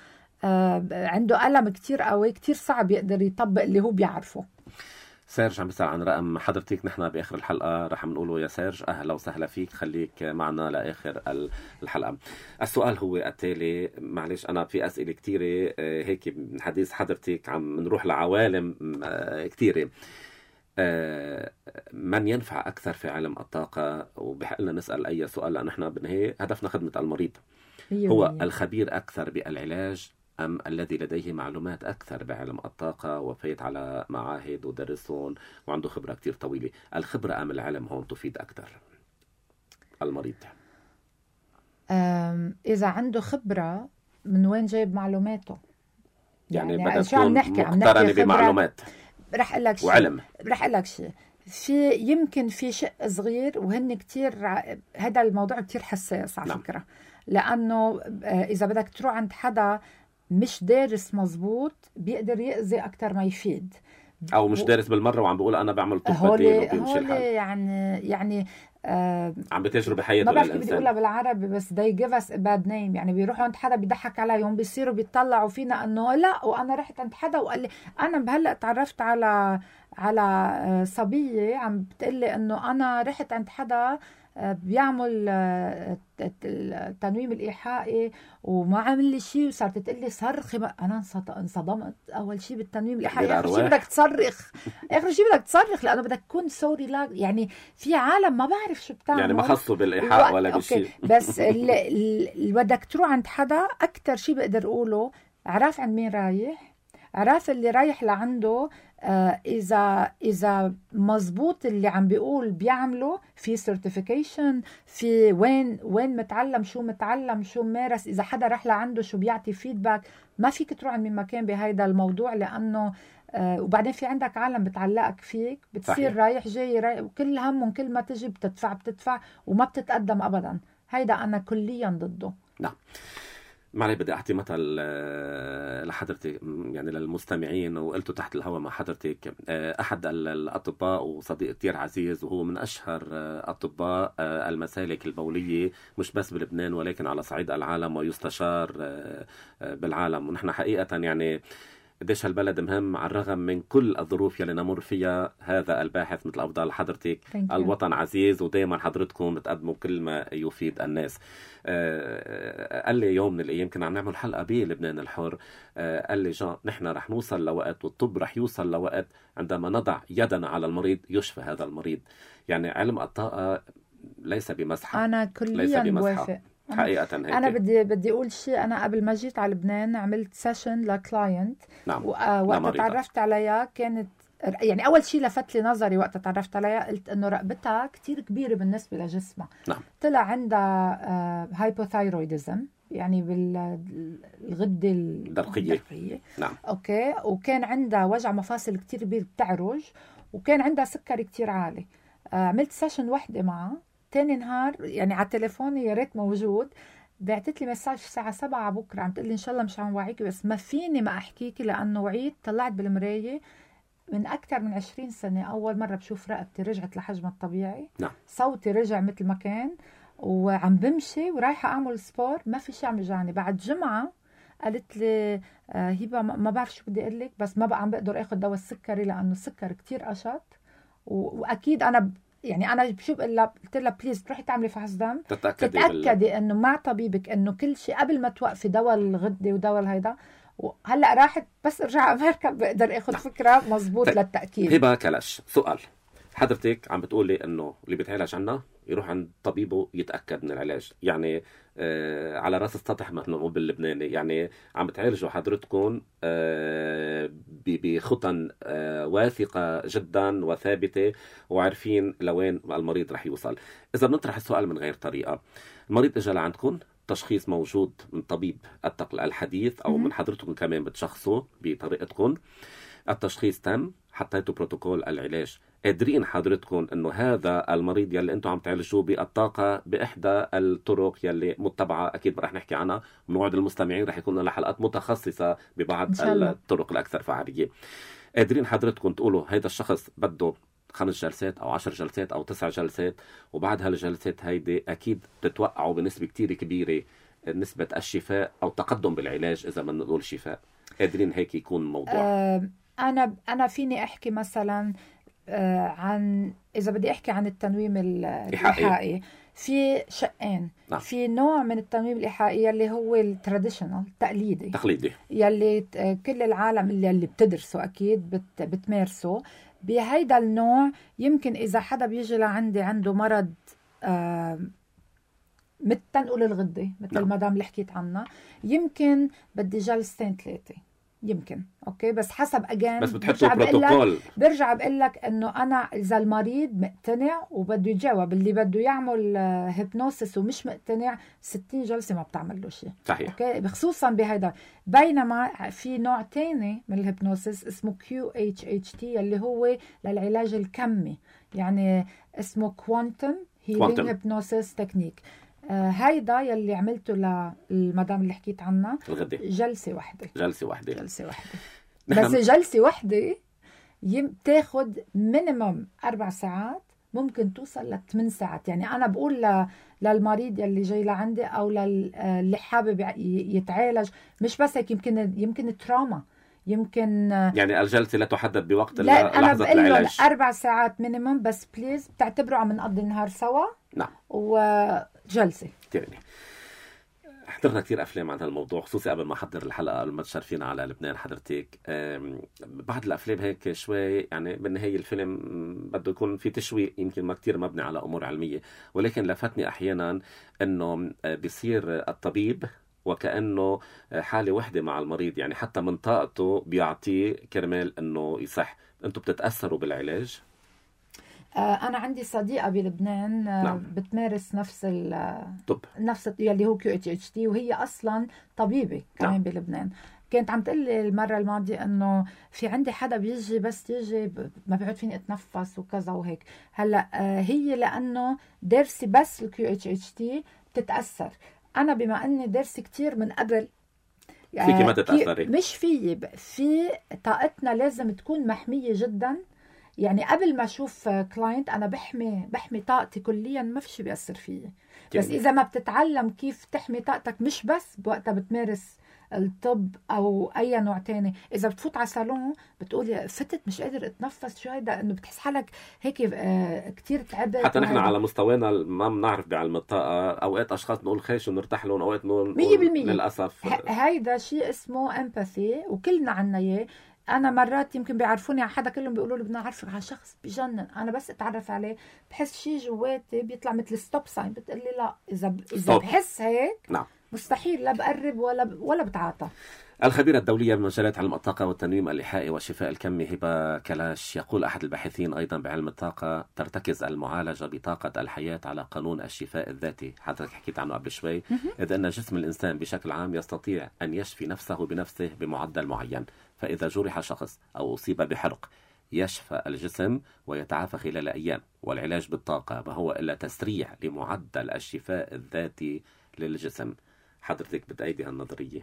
عنده ألم كتير قوي، كتير صعب يقدر يطبق اللي هو بيعرفه. سيرج عم بيسأل عن رقم حضرتك، نحن بآخر الحلقة رح نقوله يا سيرج أهلا وسهلا فيك، خليك معنا لآخر الحلقة. السؤال هو التالي، معلش أنا في أسئلة كتيرة هيك من حديث حضرتك عم نروح لعوالم كتيرة. من ينفع أكثر في علم الطاقة؟ وبحق لنا نسأل أي سؤال لأن نحن بالنهاية هدفنا خدمة المريض. هو الخبير أكثر بالعلاج أم الذي لديه معلومات أكثر بعلم الطاقة وفيت على معاهد ودرسهم وعنده خبرة كتير طويلة؟ الخبرة أم العلم هون تفيد أكثر المريض؟ إذا عنده خبرة من وين جايب معلوماته؟ يعني بدها تكون عم نحكي مقترنة بمعلومات رح أقول لك شيء وعلم. رح أقول لك شيء، في يمكن في شيء صغير وهن كتير، هذا الموضوع كتير حساس على فكرة. لأنه إذا بدك تروح عند حدا مش دارس مزبوط بيقدر يأذي أكتر ما يفيد، أو مش دارس بالمرة وعم بقول أنا بعمل طب بديل وبيمشي الحال. يعني عم بتجربة حياته ما بعرف للإنسان. بدي أقولها بالعربي بس they give us a bad name. يعني بيروحوا عند حدا بيضحك عليهم، بيصيروا بيطلعوا فينا أنه لا، وأنا رحت عند حدا وقال لي أنا بهلأ تعرفت على صبية عم بتقلي أنه أنا رحت عند حدا بيعمل التنويم الإيحائي وما عمل لي شيء، وصارت تقول لي صرخي. أنا انصدمت أول شيء بالتنويم الإيحائي. آخر شيء بدك تصرخ، آخر شيء بدك تصرخ لأنه بدك تكون سوري لا. يعني في عالم ما بعرف شو بتعمل، يعني ما خصوا بالإيحاء ولا بشيء. بس بدك تروح عند حدا أكتر شيء بقدر أقوله عرف عند مين رايح، عرف اللي رايح لعنده إذا مزبوط اللي عم بيقول بيعمله، في سيرتيفيكيشن، في وين متعلم، شو مارس، إذا حدا رح لعنده شو بيعطي فيدباك. ما فيك تروح من مكان بهيدا الموضوع لأنه وبعدين في عندك عالم بتعلقك فيك، بتصير صحيح. رايح جاي وكل همهم كل ما تجي بتدفع وما بتتقدم أبدا. هيدا أنا كليا ضده. نعم. معلي بدي أحكي مثل لحضرتك يعني للمستمعين، وقلته تحت الهواء مع حضرتك. أحد الأطباء وصديق كتير عزيز وهو من أشهر أطباء المسالك البولية مش بس بلبنان ولكن على صعيد العالم، ويستشار بالعالم. ونحن حقيقة يعني قديش هالبلد مهم على الرغم من كل الظروف يلي نمر فيها. هذا الباحث مثل أفضل حضرتك، الوطن عزيز ودايما حضرتكم بتقدموا كل ما يفيد الناس. قال لي يوم من الأيام كنا عم نعمل حلقة بلبنان الحر، قال لي جان نحن رح نوصل لوقت والطب رح يوصل لوقت عندما نضع يدنا على المريض يشفى هذا المريض. يعني علم الطاقة ليس بمزحة. أنا كليا بوافق حقيقة هيك. أنا بدي أقول شيء. أنا قبل ما جيت على لبنان عملت سيشن لكلاينت. نعم. وقت تعرفت عليها كانت يعني أول شيء لفت لي نظري وقت تعرفت عليها، قلت إنه رقبتها كتير كبيرة بالنسبة لجسمها. نعم. طلع عندها هايبوثايرويدزم، يعني بالغدة الدرقية. نعم. أوكي. وكان عندها وجع مفاصل كتير كبير بتعرج، وكان عندها سكري كتير عالي. عملت سيشن واحدة معها. تاني نهار يعني على تليفوني يا ريت موجود، بعتت لي مساج الساعة 7 بكرة عم تقول لي إن شاء الله مش عم وعيكي بس ما فيني ما أحكيكي لأنه وعيت. طلعت بالمراية من أكتر من 20 سنة أول مرة بشوف رقبتي رجعت لحجمها الطبيعي. نعم. صوتي رجع مثل ما كان وعم بمشي ورايحة أعمل سبور، ما في شيء عم يجعني. بعد جمعة قالت لي هبة ما بعرف شو بدي أقول لك بس ما بقى عم بقدر أخذ دواء السكري لأنه السكر كتير قشط. وأكيد أنا يعني أنا بشوف إلا قلت لها بليز تروحي تعملي فحص دم تتأكدي إنه مع طبيبك إنه كل شيء قبل ما توقفي دواء الغدة ودواء الهيدا. وهلأ راحت بس ارجع أمريكا بقدر أخذ فكرة مزبوط للتأكيد. هبة كلاش، سؤال حضرتك عم بتقولي إنه اللي بيتعالج عنا يروح عند طبيبه يتأكد من العلاج، يعني على راس السطح مثل ما باللبناني، يعني عم بتعالجوا حضرتكم بخطن واثقة جدا وثابتة وعارفين لوين المريض رح يوصل. إذا بنطرح السؤال من غير طريقة، المريض إجا لعندكم، تشخيص موجود من طبيب التقل الحديث أو من حضرتكم كمان بتشخصوا بطريقتكم، التشخيص تم، حطيتوا بروتوكول العلاج، قادرين حضرتكم انه هذا المريض يلي انتم عم تعالجوه بالطاقه باحدى الطرق يلي متبعه، اكيد رح نحكي عنها ونوعد المستمعين رح يكون لنا حلقات متخصصه ببعض الطرق الاكثر فعاليه. قادرين حضرتكم تقولوا هذا الشخص بده 5 جلسات او 10 جلسات او 9 جلسات، وبعد هالجلسات هيدي اكيد بتتوقعوا بنسبه كتير كبيره نسبة الشفاء أو تقدم بالعلاج إذا ما نقول شفاء؟ قادرين هيك يكون موضوع؟ أنا فيني أحكي مثلا عن إذا بدي أحكي عن التنويم الإيحائي في شقين. نعم. في نوع من التنويم الإيحائي اللي هو التراديشنال تقليدي يلي كل العالم اللي بتدرسه أكيد بتمارسه. بهيدا النوع يمكن إذا حدا بيجي لعندي عنده مرض مثل تنقل الغدة مثل المدام اللي حكيت عنها، يمكن بدي جلستين 3 يمكن. اوكي بس حسب بس بتحطوا بروتوكول. برجع بقول لك انه انا اذا المريض مقتنع وبده يجاوب اللي بده يعمل هيبنوسيس ومش مقتنع 60 جلسه ما بتعمل له شيء. صحيح. اوكي خصوصا بهيدا. بينما في نوع تاني من الهيبنوسيس اسمه QHHT اللي هو للعلاج الكمي، يعني اسمه كوانتم هيلينج هيبنوسيس تكنيك. هيدا يلي عملته للمدام اللي حكيت عنها الغدة. جلسة واحدة بس جلسة واحدة تاخد مينيمم 4 ساعات، ممكن توصل ل8 ساعات. يعني أنا بقول للمريض يلي جاي لعندي أو اللي حابب يتعالج مش بس هيك، يمكن تراما، يمكن يعني الجلسة لا تحدد بوقت لا لحظة العلاج. 4 ساعات مينيمم بس بليز بتعتبروا عم نقضي النهار سوا. نعم. وجلسة تاني. حضرنا كتير أفلام عن هالموضوع، خصوصي قبل ما أحضر الحلقة قبل ما تشرفينا على لبنان حضرتك. بعض الأفلام هيك شوي يعني بالنهاية الفيلم بده يكون في تشويق، يمكن ما كتير مبني على أمور علمية، ولكن لفتني أحيانا أنه بيصير الطبيب وكأنه حالة وحدة مع المريض، يعني حتى من طاقته بيعطيه كرمال أنه يصح. أنتوا بتتأثروا بالعلاج؟ أنا عندي صديقة بلبنان نعم. بتمارس نفس يلي هو QHHT، وهي أصلا طبيبة كمان. نعم. بلبنان كانت عم تقول لي المرة الماضية إنه في عندي حدا بيجي بس يجي ما بيقعد فيني أتنفس وكذا وهيك. هلا هي لأنه دارسة بس QHHT بتتأثر. أنا بما أني دارسة كتير من قبل فيكي ما تتأثري. مش في طاقتنا لازم تكون محمية جدا. يعني قبل ما أشوف كلاينت أنا بحمي طاقتي كليا، ما في شيء بيأثر فيي. بس إذا ما بتتعلم كيف تحمي طاقتك مش بس بوقتها بتمارس الطب أو أي نوع تاني، إذا بتفوت على صالون بتقولي فتت مش قادر أتنفس، شو هيدا، إنه بتحس حالك هيك كتير تعبت. حتى نحن على مستوانا ما بنعرف بعلم الطاقة، أوقات أشخاص نقول خيش ونرتاح لهم، أوقات نقول 100%. للأسف هيدا شيء اسمه امباثي وكلنا عنا إياه. أنا مرات يمكن بيعرفوني على حدا كلهم بيقولوا لي بدنا نعرفك على شخص بجنن، أنا بس أتعرف عليه بحس شيء جواتي بيطلع مثل ستوب ساين، بتقلي لا إذا بحس هيك نعم. مستحيل لا بقرب ولا بتعاطى. الخبيرة الدولية بمجالات علم الطاقة والتنويم الإيحائي والشفاء الكمي هبة كلاش، يقول أحد الباحثين أيضا بعلم الطاقة ترتكز المعالجة بطاقة الحياة على قانون الشفاء الذاتي. حضرتك حكيت عنه قبل شوي، إذ أن جسم الإنسان بشكل عام يستطيع أن يشفي نفسه بنفسه بمعدل معين، فإذا جرح شخص أو أصيب بحرق يشفى الجسم ويتعافى خلال أيام، والعلاج بالطاقة ما هو إلا تسريع لمعدل الشفاء الذاتي للجسم. حضرتك بتأيدي هالنظرية؟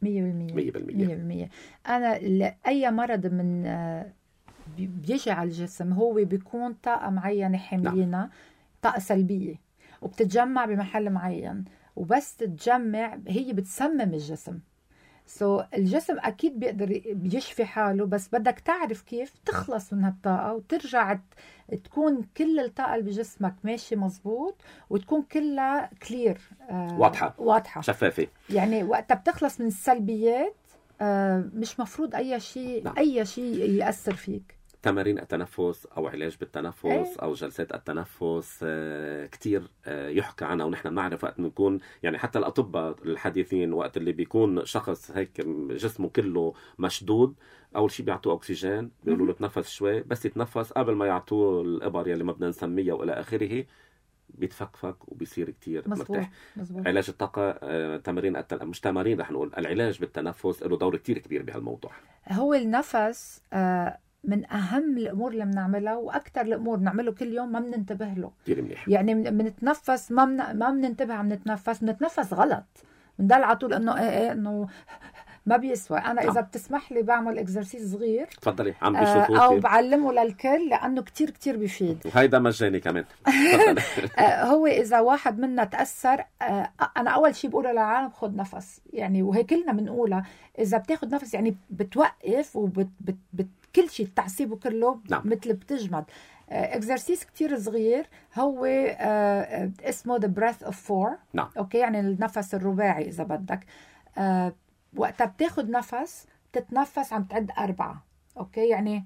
100%. أنا أي مرض من بيجي على الجسم هو بيكون طاقة معينة حاملينها، طاقة سلبية وبتتجمع بمحل معين، وبس تتجمع هي بتسمم الجسم. الجسم أكيد بيقدر يشفي حاله، بس بدك تعرف كيف تخلص من هالطاقة وترجع تكون كل الطاقة اللي بجسمك ماشي مزبوط، وتكون كلها كلير، واضحة شفافة. يعني وقتها بتخلص من السلبيات، مش مفروض أي شيء يأثر فيك. تمارين التنفس أو علاج بالتنفس أو جلسات التنفس كتير يحكى عنها، ونحن بنعرف وقت نكون يعني حتى الأطباء الحديثين وقت اللي بيكون شخص هيك جسمه كله مشدود، أول شيء بيعطوه أكسجين، بيقولوا له تنفس شوي، بس يتنفس قبل ما يعطوه الإبر يلي ما بدنا نسميها وإلى آخره، بيتفكفك وبيصير كتير مرتاح. علاج الطاقة تمارين مش تمارين، رح نقول العلاج بالتنفس له دور كتير كبير بهالموضوع. هو النفس من أهم الأمور اللي بنعملها، وأكثر الأمور بنعمله كل يوم ما بننتبه له. يعني بنتنفس ما بننتبه عم نتنفس غلط، بنضل على طول إنه ما بيسوى. انا نعم. اذا بتسمح لي بعمل اكزرسيس صغير تفضلي، عم بيشوفوكي او بعلمه للكل لانه كتير كتير بيفيد. وهيدا مجاني كمان. هو اذا واحد منا تاثر، انا اول شيء بقوله للعالم خد نفس، يعني وهي كلنا بنقولها. اذا بتاخد نفس يعني بتوقف كل شيء التعصيب وكله نعم. مثل بتجمد. اكزرسيس كتير صغير هو اسمه the breath of 4. نعم. اوكي، يعني النفس الرباعي اذا بدك. وقتها بتاخد نفس تتنفس عم تعد 4. اوكي، يعني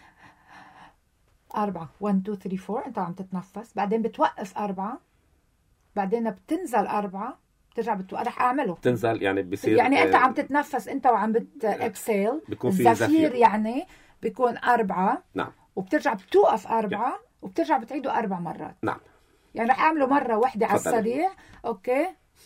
4 1 2 3 4 انت عم تتنفس، بعدين بتوقف 4، بعدين بتنزل 4، بترجع رح اعمله. بتنزل يعني بصير يعني انت عم تتنفس انت وعم اكسيل، بيكون في زفير يعني بيكون 4. نعم. وبترجع بتوقف 4 وبترجع بتعيده 4 مرات. نعم. يعني رح اعمله مرة واحدة على السريع. اوكي،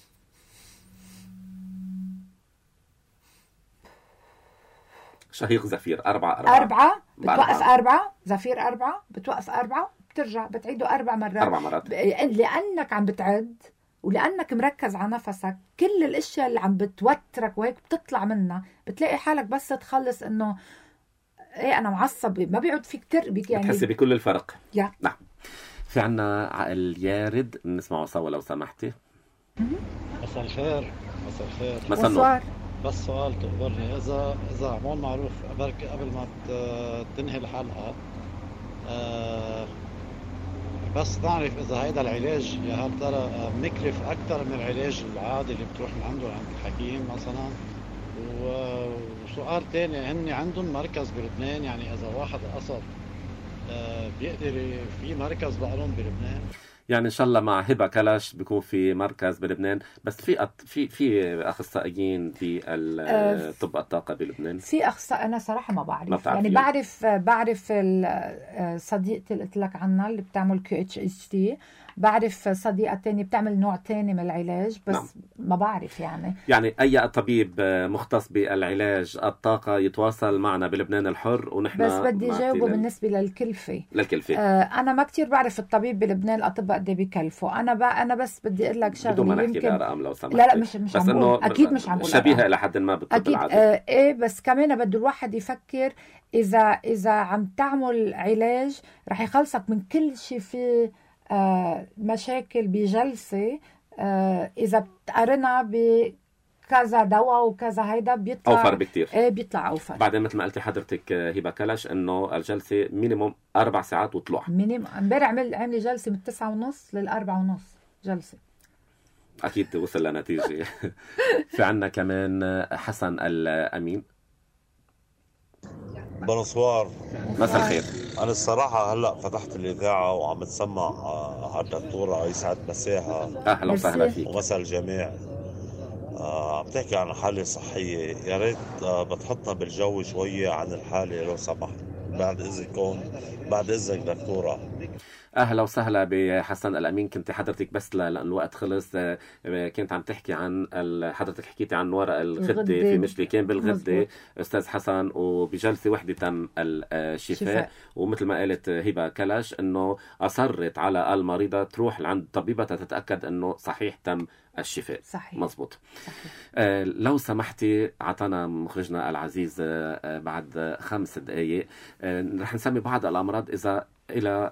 شهيق زفير 4 بتوقف 4 زفير 4 بتوقف 4 بترجع بتعيده 4 مرات. 4 مرات لأنك عم بتعد ولأنك مركز على نفسك، كل الاشياء اللي عم بتوترك وهيك بتطلع منها. بتلاقي حالك بس تخلص انه ايه انا معصب، ما بيعود فيك تربك، يعني بتحسي بكل الفرق. نعم. في عنا عقل يارد نسمعه سوا لو سمحتي. مساء الخير. مساء الخير. مساء النور. بس سؤال تخبرني، إذا عمول معروف بركي قبل ما تنهي الحلقة، بس نعرف إذا هيدا العلاج يا هل ترى مكلف أكتر من العلاج العادي اللي بتروح من عنده عند الحكيم مثلا؟ وسؤال تاني، هن عندهم مركز بلبنان؟ يعني إذا واحد قصد بيقدر في مركز لهم بلبنان؟ يعني ان شاء الله مع هبة كلاش بيكون في مركز بلبنان، بس في اخصائيين طب الطاقه بلبنان؟ في اخصائي انا صراحه ما بعرف. يعني بعرف صديقتي اللي قلت لك عنها اللي بتعمل QHHT، بعرف صديقه تانية بتعمل نوع تاني من العلاج، بس نعم. ما بعرف يعني اي طبيب مختص بالعلاج الطاقه يتواصل معنا بلبنان الحر، ونحن بس بدي جاوبه بالنسبه للكلفه. انا ما كتير بعرف الطبيب بلبنان الاطباء قد بيكلفوا. انا بس بدي اقول لك شغله، بدون ما نحكي بارقام لو سمحت. لا مش عم بقول، اكيد مش عم بقول شبيهه الى حد ما بالطب العادي. ايه، بس كمان بده الواحد يفكر اذا عم تعمل علاج رح يخلصك من كل شيء في مشاكل بجلسة. إذا بتقارنها بكذا دواء وكذا هيدا بيطلع أوفر بكتير. بيطلع أوفر. بعدين مثل ما قلتي حضرتك هبة كلاش إنه الجلسة مينيموم 4 ساعات وطلوع. امبارح عملي جلسة من 9:30 ل4:30 جلسة. أكيد وصل لنتيجة. في عنا كمان حسن الأمين. بونسوار. مساء الخير. أنا الصراحة هلأ فتحت الإذاعة وعم بتسمع على الدكتورة، يسعد مساها. أهلا وسهلا فيك. ومساء الجميع. عم تحكي عن حالة صحية، يا ريت بتحطنا بالجو شوية عن الحالة لو سمحت، بعد إذنك دكتورة. أهلا وسهلا بحسن الأمين. كنت حضرتك بس لأن الوقت خلص كنت عم تحكي عن حضرتك حكيتي عن ورق الغدة في مشكلة كان بالغدة أستاذ حسن، وبجلسة وحدة تم الشفاء. ومثل ما قالت هبة كلاش إنه أصرت على المريضة تروح عند طبيبة تتأكد إنه صحيح تم الشفاء. صحيح. مزبوط. لو سمحتي عطانا مخرجنا العزيز بعد 5 دقايق رح نسمي بعض الأمراض إذا إلى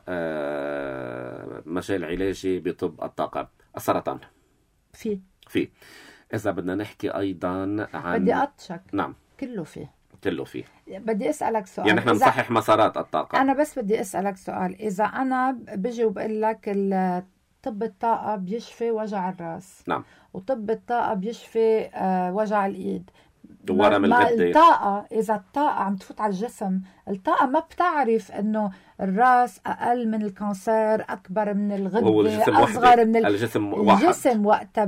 مجال علاجي بطب الطاقة. السرطان في إذا بدنا نحكي أيضا عن بدي أطشك. نعم كله فيه. بدي أسألك سؤال، يعني نحن نصحح مسارات الطاقة. أنا بس بدي أسألك سؤال، إذا أنا بجي وبقول لك طب الطاقة بيشفي وجع الرأس، نعم، وطب الطاقة بيشفي وجع الإيد، ورم الغدة. الطاقة إذا الطاقة عم تفوت على الجسم، الطاقة ما بتعرف إنه الرأس أقل من الكانسر، أكبر من الغدة، أصغر من الجسم واحد. الجسم وقتها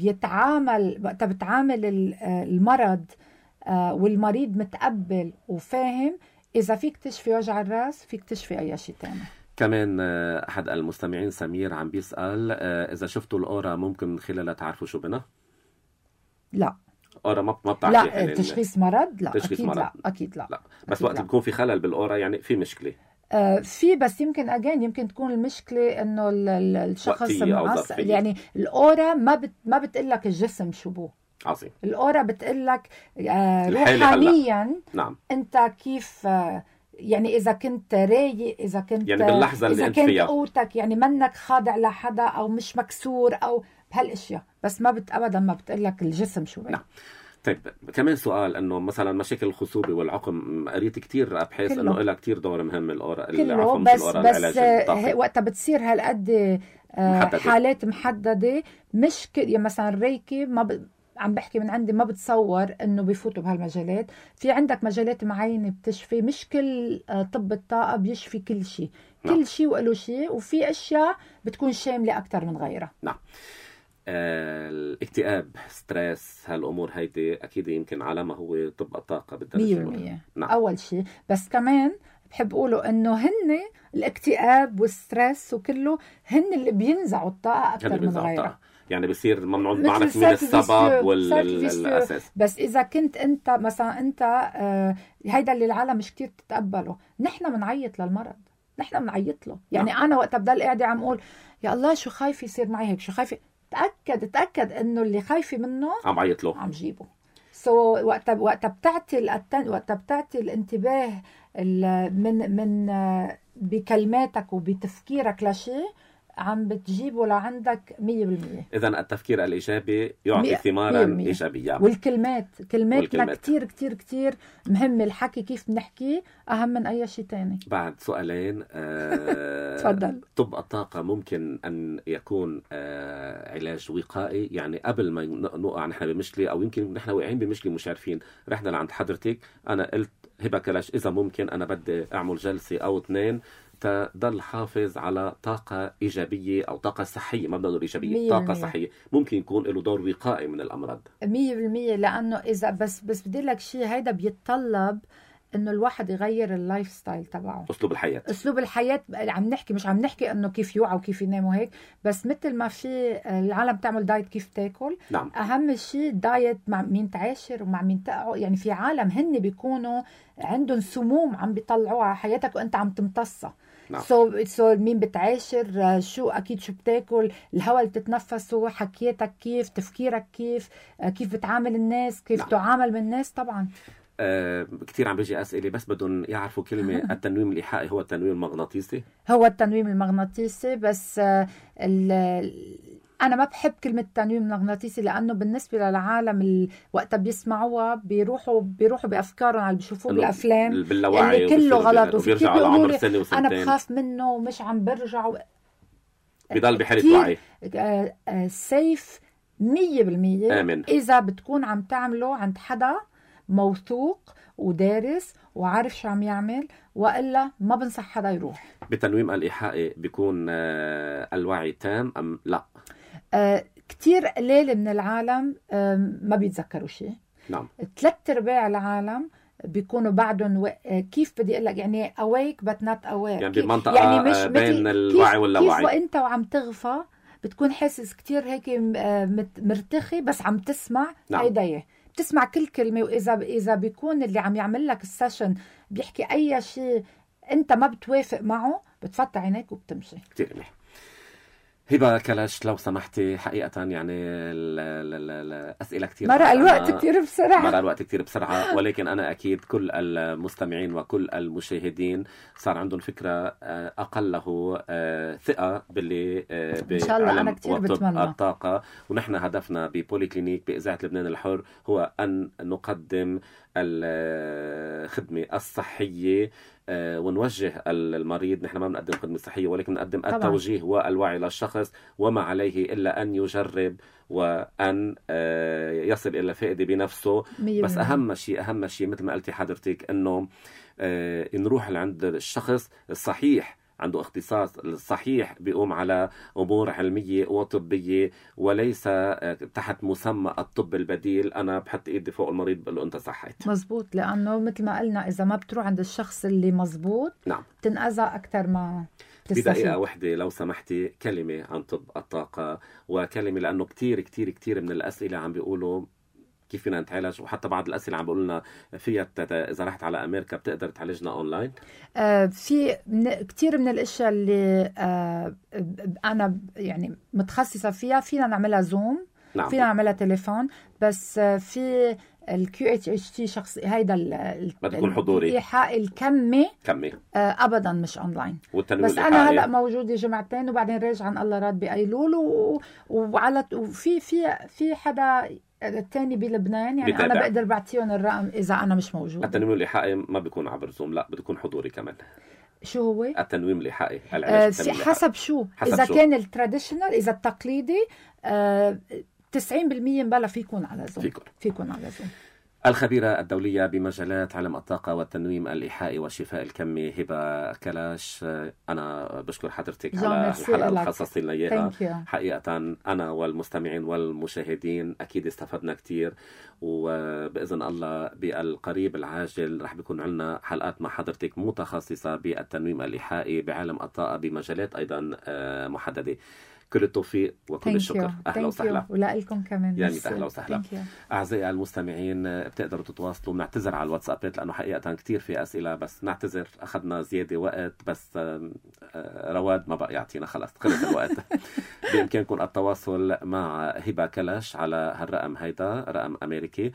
بتعامل المرض والمريض متقبل وفاهم. إذا فيك تشفي وجع الرأس فيك تشفي أي شيء تاني. كمان أحد المستمعين سمير عم بيسأل إذا شفتوا الأورا ممكن من خلالها تعرفوا شو بنا؟ لا. أورا ما بتعرفي. لا. تشخيص مرض؟ لا. تشخيص أكيد مرض. لا. أكيد لا. بس وقت بيكون في خلل بالأورا يعني في مشكلة. في، بس يمكن تكون المشكلة إنه الشخص معصب. يعني الأورا ما بتقول لك الجسم شو بو. عظيم. الأورا بتقلك الحالة روحانيا نعم. أنت كيف يعني إذا كنت رايق، إذا كنت يعني باللحظة اللي إذا أنت كنت فيها قوتك، يعني منك خاضع لحدا أو مش مكسور أو بهالاشياء، بس ما أبدا ما بتقلك الجسم شو بيه. نعم. طيب كمان سؤال، انه مثلا مشاكل الخصوبه والعقم، قريت كتير ابحاث انه لها كتير دور مهم الأورا كله، بس وقتها بتصير هالقد حالات محدده، مش يعني مثلا الريكي ما عم بحكي من عندي، ما بتصور انه بيفوتوا بهالمجالات. في عندك مجالات معينه بتشفي، مش كل طب الطاقه بيشفي كل شيء. نعم. كل شيء وله شيء، وفي اشياء بتكون شامله اكثر من غيرها. نعم. الاكتئاب، ستريس، هالامور هيدي اكيد يمكن علامه هو طب الطاقه بالدرجه 100%. نعم. اول شيء، بس كمان بحب اقوله انه هن الاكتئاب والستريس وكله هن اللي بينزعوا الطاقه اكثر من غيرها. يعني بصير ممنوع نعرف مين السبب والاساس. بس اذا كنت انت مثلا انت هيدا اللي العالم مش كتير تتقبله، نحن بنعيط للمرض، نحن بنعيط له. يعني نعم. انا وقت بضل قاعده عم اقول يا الله شو خايف يصير معي هيك، شو خايفه، تأكد انه اللي خايفه منه عم عيط له، عم جيبه. وقت بتعطي الانتباه من بكلماتك وبتفكيرك لشيء، عم بتجيبه لعندك 100%. إذا التفكير الإيجابي يعطي ثمارا إيجابية. كلماتنا كتير كتير كتير مهمة. الحكي كيف بنحكي أهم من أي شيء تاني. بعد سؤالين. تفضل. طب الطاقة ممكن أن يكون علاج وقائي؟ يعني قبل ما نقع نحن بمشكلة، أو يمكن نحن واقعين بمشكلة مش عارفين، رحنا لعند حضرتك، أنا قلت هبة كلاش إذا ممكن أنا بدي أعمل جلسة أو 2 تضل حافظ على طاقة إيجابية أو طاقة صحية، ما بدنا إيجابية، طاقة صحية، ممكن يكون له دور وقائي من الأمراض 100%. لأنه إذا بس بدي لك شيء، هيدا بيتطلب إنه الواحد يغير اللايف ستايل تبعه، أسلوب الحياة. مش عم نحكي إنه كيف يوعى وكيف ينام وهيك، بس مثل ما في العالم تعمل دايت كيف تاكل. نعم. أهم شيء دايت مع مين تعاشر ومع مين تقعد. يعني في عالم هن بيكونوا عندهم سموم عم بيطلعوها على حياتك وأنت عم تمتصها. نعم. سو مين بتعاشر، شو أكيد شو بتاكل، الهواء اللي بتتنفسه، حكيتك كيف، تفكيرك كيف بتعامل الناس، كيف نعم. تعامل من الناس. طبعا كتير عم بيجي أسئلة بس بدهم يعرفوا كلمة. التنويم الإيحائي هو التنويم المغناطيسي؟ هو التنويم المغناطيسي، بس أنا ما بحب كلمة تنويم مغناطيسي، لأنه بالنسبة للعالم وقت بيسمعوها بيروحوا بأفكارهم على اللي بيشوفوه بالأفلام اللي كله غلط، وفي كتير بيقولوا لي أنا بخاف منه ومش عم برجع بيضل بحالة وعي. سيف 100%. آمن. إذا بتكون عم تعمله عند حدا موثوق ودارس وعارف شو عم يعمل، وإلا ما بنصح حدا يروح. بالتنويم الإيحائي بيكون الوعي تام أم لا؟ كتير قليل من العالم ما بيتذكروا شيء. نعم. 3/4 العالم بيكونوا بعدهم كيف بدي اقول لك، يعني awake but not aware، يعني بمنطقة يعني مش بين الوعي واللاوعي. كيف وانت وعم تغفى بتكون حاسس كتير هيك مرتخي، بس عم تسمع. نعم. هيدا بتسمع كل كلمة. وإذا بيكون اللي عم يعمل لك السيشن بيحكي أي شيء أنت ما بتوافق معه، بتفتح عينيك وبتمشي. كتير منيح. هبة كلاش لو سمحتي، حقيقة يعني الأسئلة كتير مرة الوقت كتير بسرعة ولكن أنا أكيد كل المستمعين وكل المشاهدين صار عندهم فكرة أقله ثقة باللي بعلم وطب الطاقة. ونحن هدفنا ببولي كلينيك بإذاعة لبنان الحر هو أن نقدم الخدمة الصحية ونوجه المريض. نحن ما بنقدم خدمة صحية، ولكن نقدم التوجيه والوعي للشخص، وما عليه إلا أن يجرب وأن يصل إلى فائدة بنفسه. بس أهم شيء مثل ما قلتي حضرتك، أنه نروح لعند الشخص الصحيح، عنده اختصاص الصحيح، بيقوم على أمور علمية وطبية، وليس تحت مسمى الطب البديل. أنا بحط إيدي فوق المريض بقول له أنت صحيت. مزبوط، لأنه مثل ما قلنا إذا ما بتروح عند الشخص اللي مزبوط، نعم، تنأذى أكتر ما تستفيد. بدقيقة واحدة لو سمحتي، كلمة عن طب الطاقة، وكلمة لأنه كتير كتير كتير من الأسئلة عم بيقولوا كيف فينا نتعالج، وحتى بعض الأسئلة عم بيقولنا فيها إذا رحت على أمريكا بتقدر تعالجنا أونلاين. في كتير من الأشياء اللي أنا يعني متخصصة فيها، فينا نعملها زوم نعم. فينا نعملها تليفون، بس في الQHHT شخص هيدا بدها تكون حضوري. الإيحاء الكمي كمي أبدا مش أونلاين. والتنويم بس أنا هلأ موجودة جمعتين وبعدين راجعا الله راد بأيلول وفي حدا الثاني بلبنان يعني بيتابع. أنا بقدر بعطيهم الرقم إذا أنا مش موجود. التنويم الإيحائي ما بيكون عبر زوم، لا بده يكون حضوري كمان. شو هو؟ التنويم الإيحائي في حسب شو إذا كان التراديشنال، إذا التقليدي 90% بلا فيكون على زوم. فيكون على زوم. الخبيرة الدولية بمجالات علم الطاقة والتنويم الإيحائي والشفاء الكمي هبة كلاش، أنا بشكر حضرتك على الحلقة اللي خصصتي لنا إياها. حقيقة أنا والمستمعين والمشاهدين أكيد استفدنا كتير، وبإذن الله بالقريب العاجل رح بيكون عندنا حلقات مع حضرتك متخصصة بالتنويم الإيحائي بعالم الطاقة بمجالات أيضا محددة. كل التوفيق وكل الشكر. أهلا وسهلا. ولكم كمان يعني أهلا وسهلا. أعزائي المستمعين بتقدروا تتواصلوا. بنعتذر على الواتسابات لأنه حقيقة كتير في أسئلة، بس نعتذر أخذنا زيادة وقت، بس رواد ما بقى يعطينا، خلص الوقت. بإمكانكم التواصل مع هبة كلاش على هالرقم، هيدا رقم أمريكي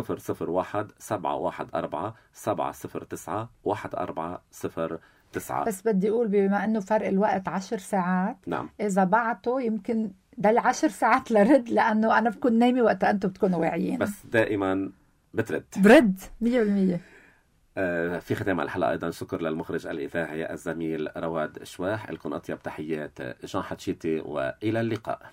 001-714-709-140. بس بدي أقول بما أنه فرق الوقت 10 ساعات، نعم. إذا بعته يمكن ده 10 ساعات لرد، لأنه أنا بكون نايمة وقت أنتم بتكونوا واعيين، بس دائما برد 100%. في ختام الحلقة أيضا شكر للمخرج الإذاعي الزميل رواد شواح. لكم أطيب تحيات جان حتشيتي، وإلى اللقاء.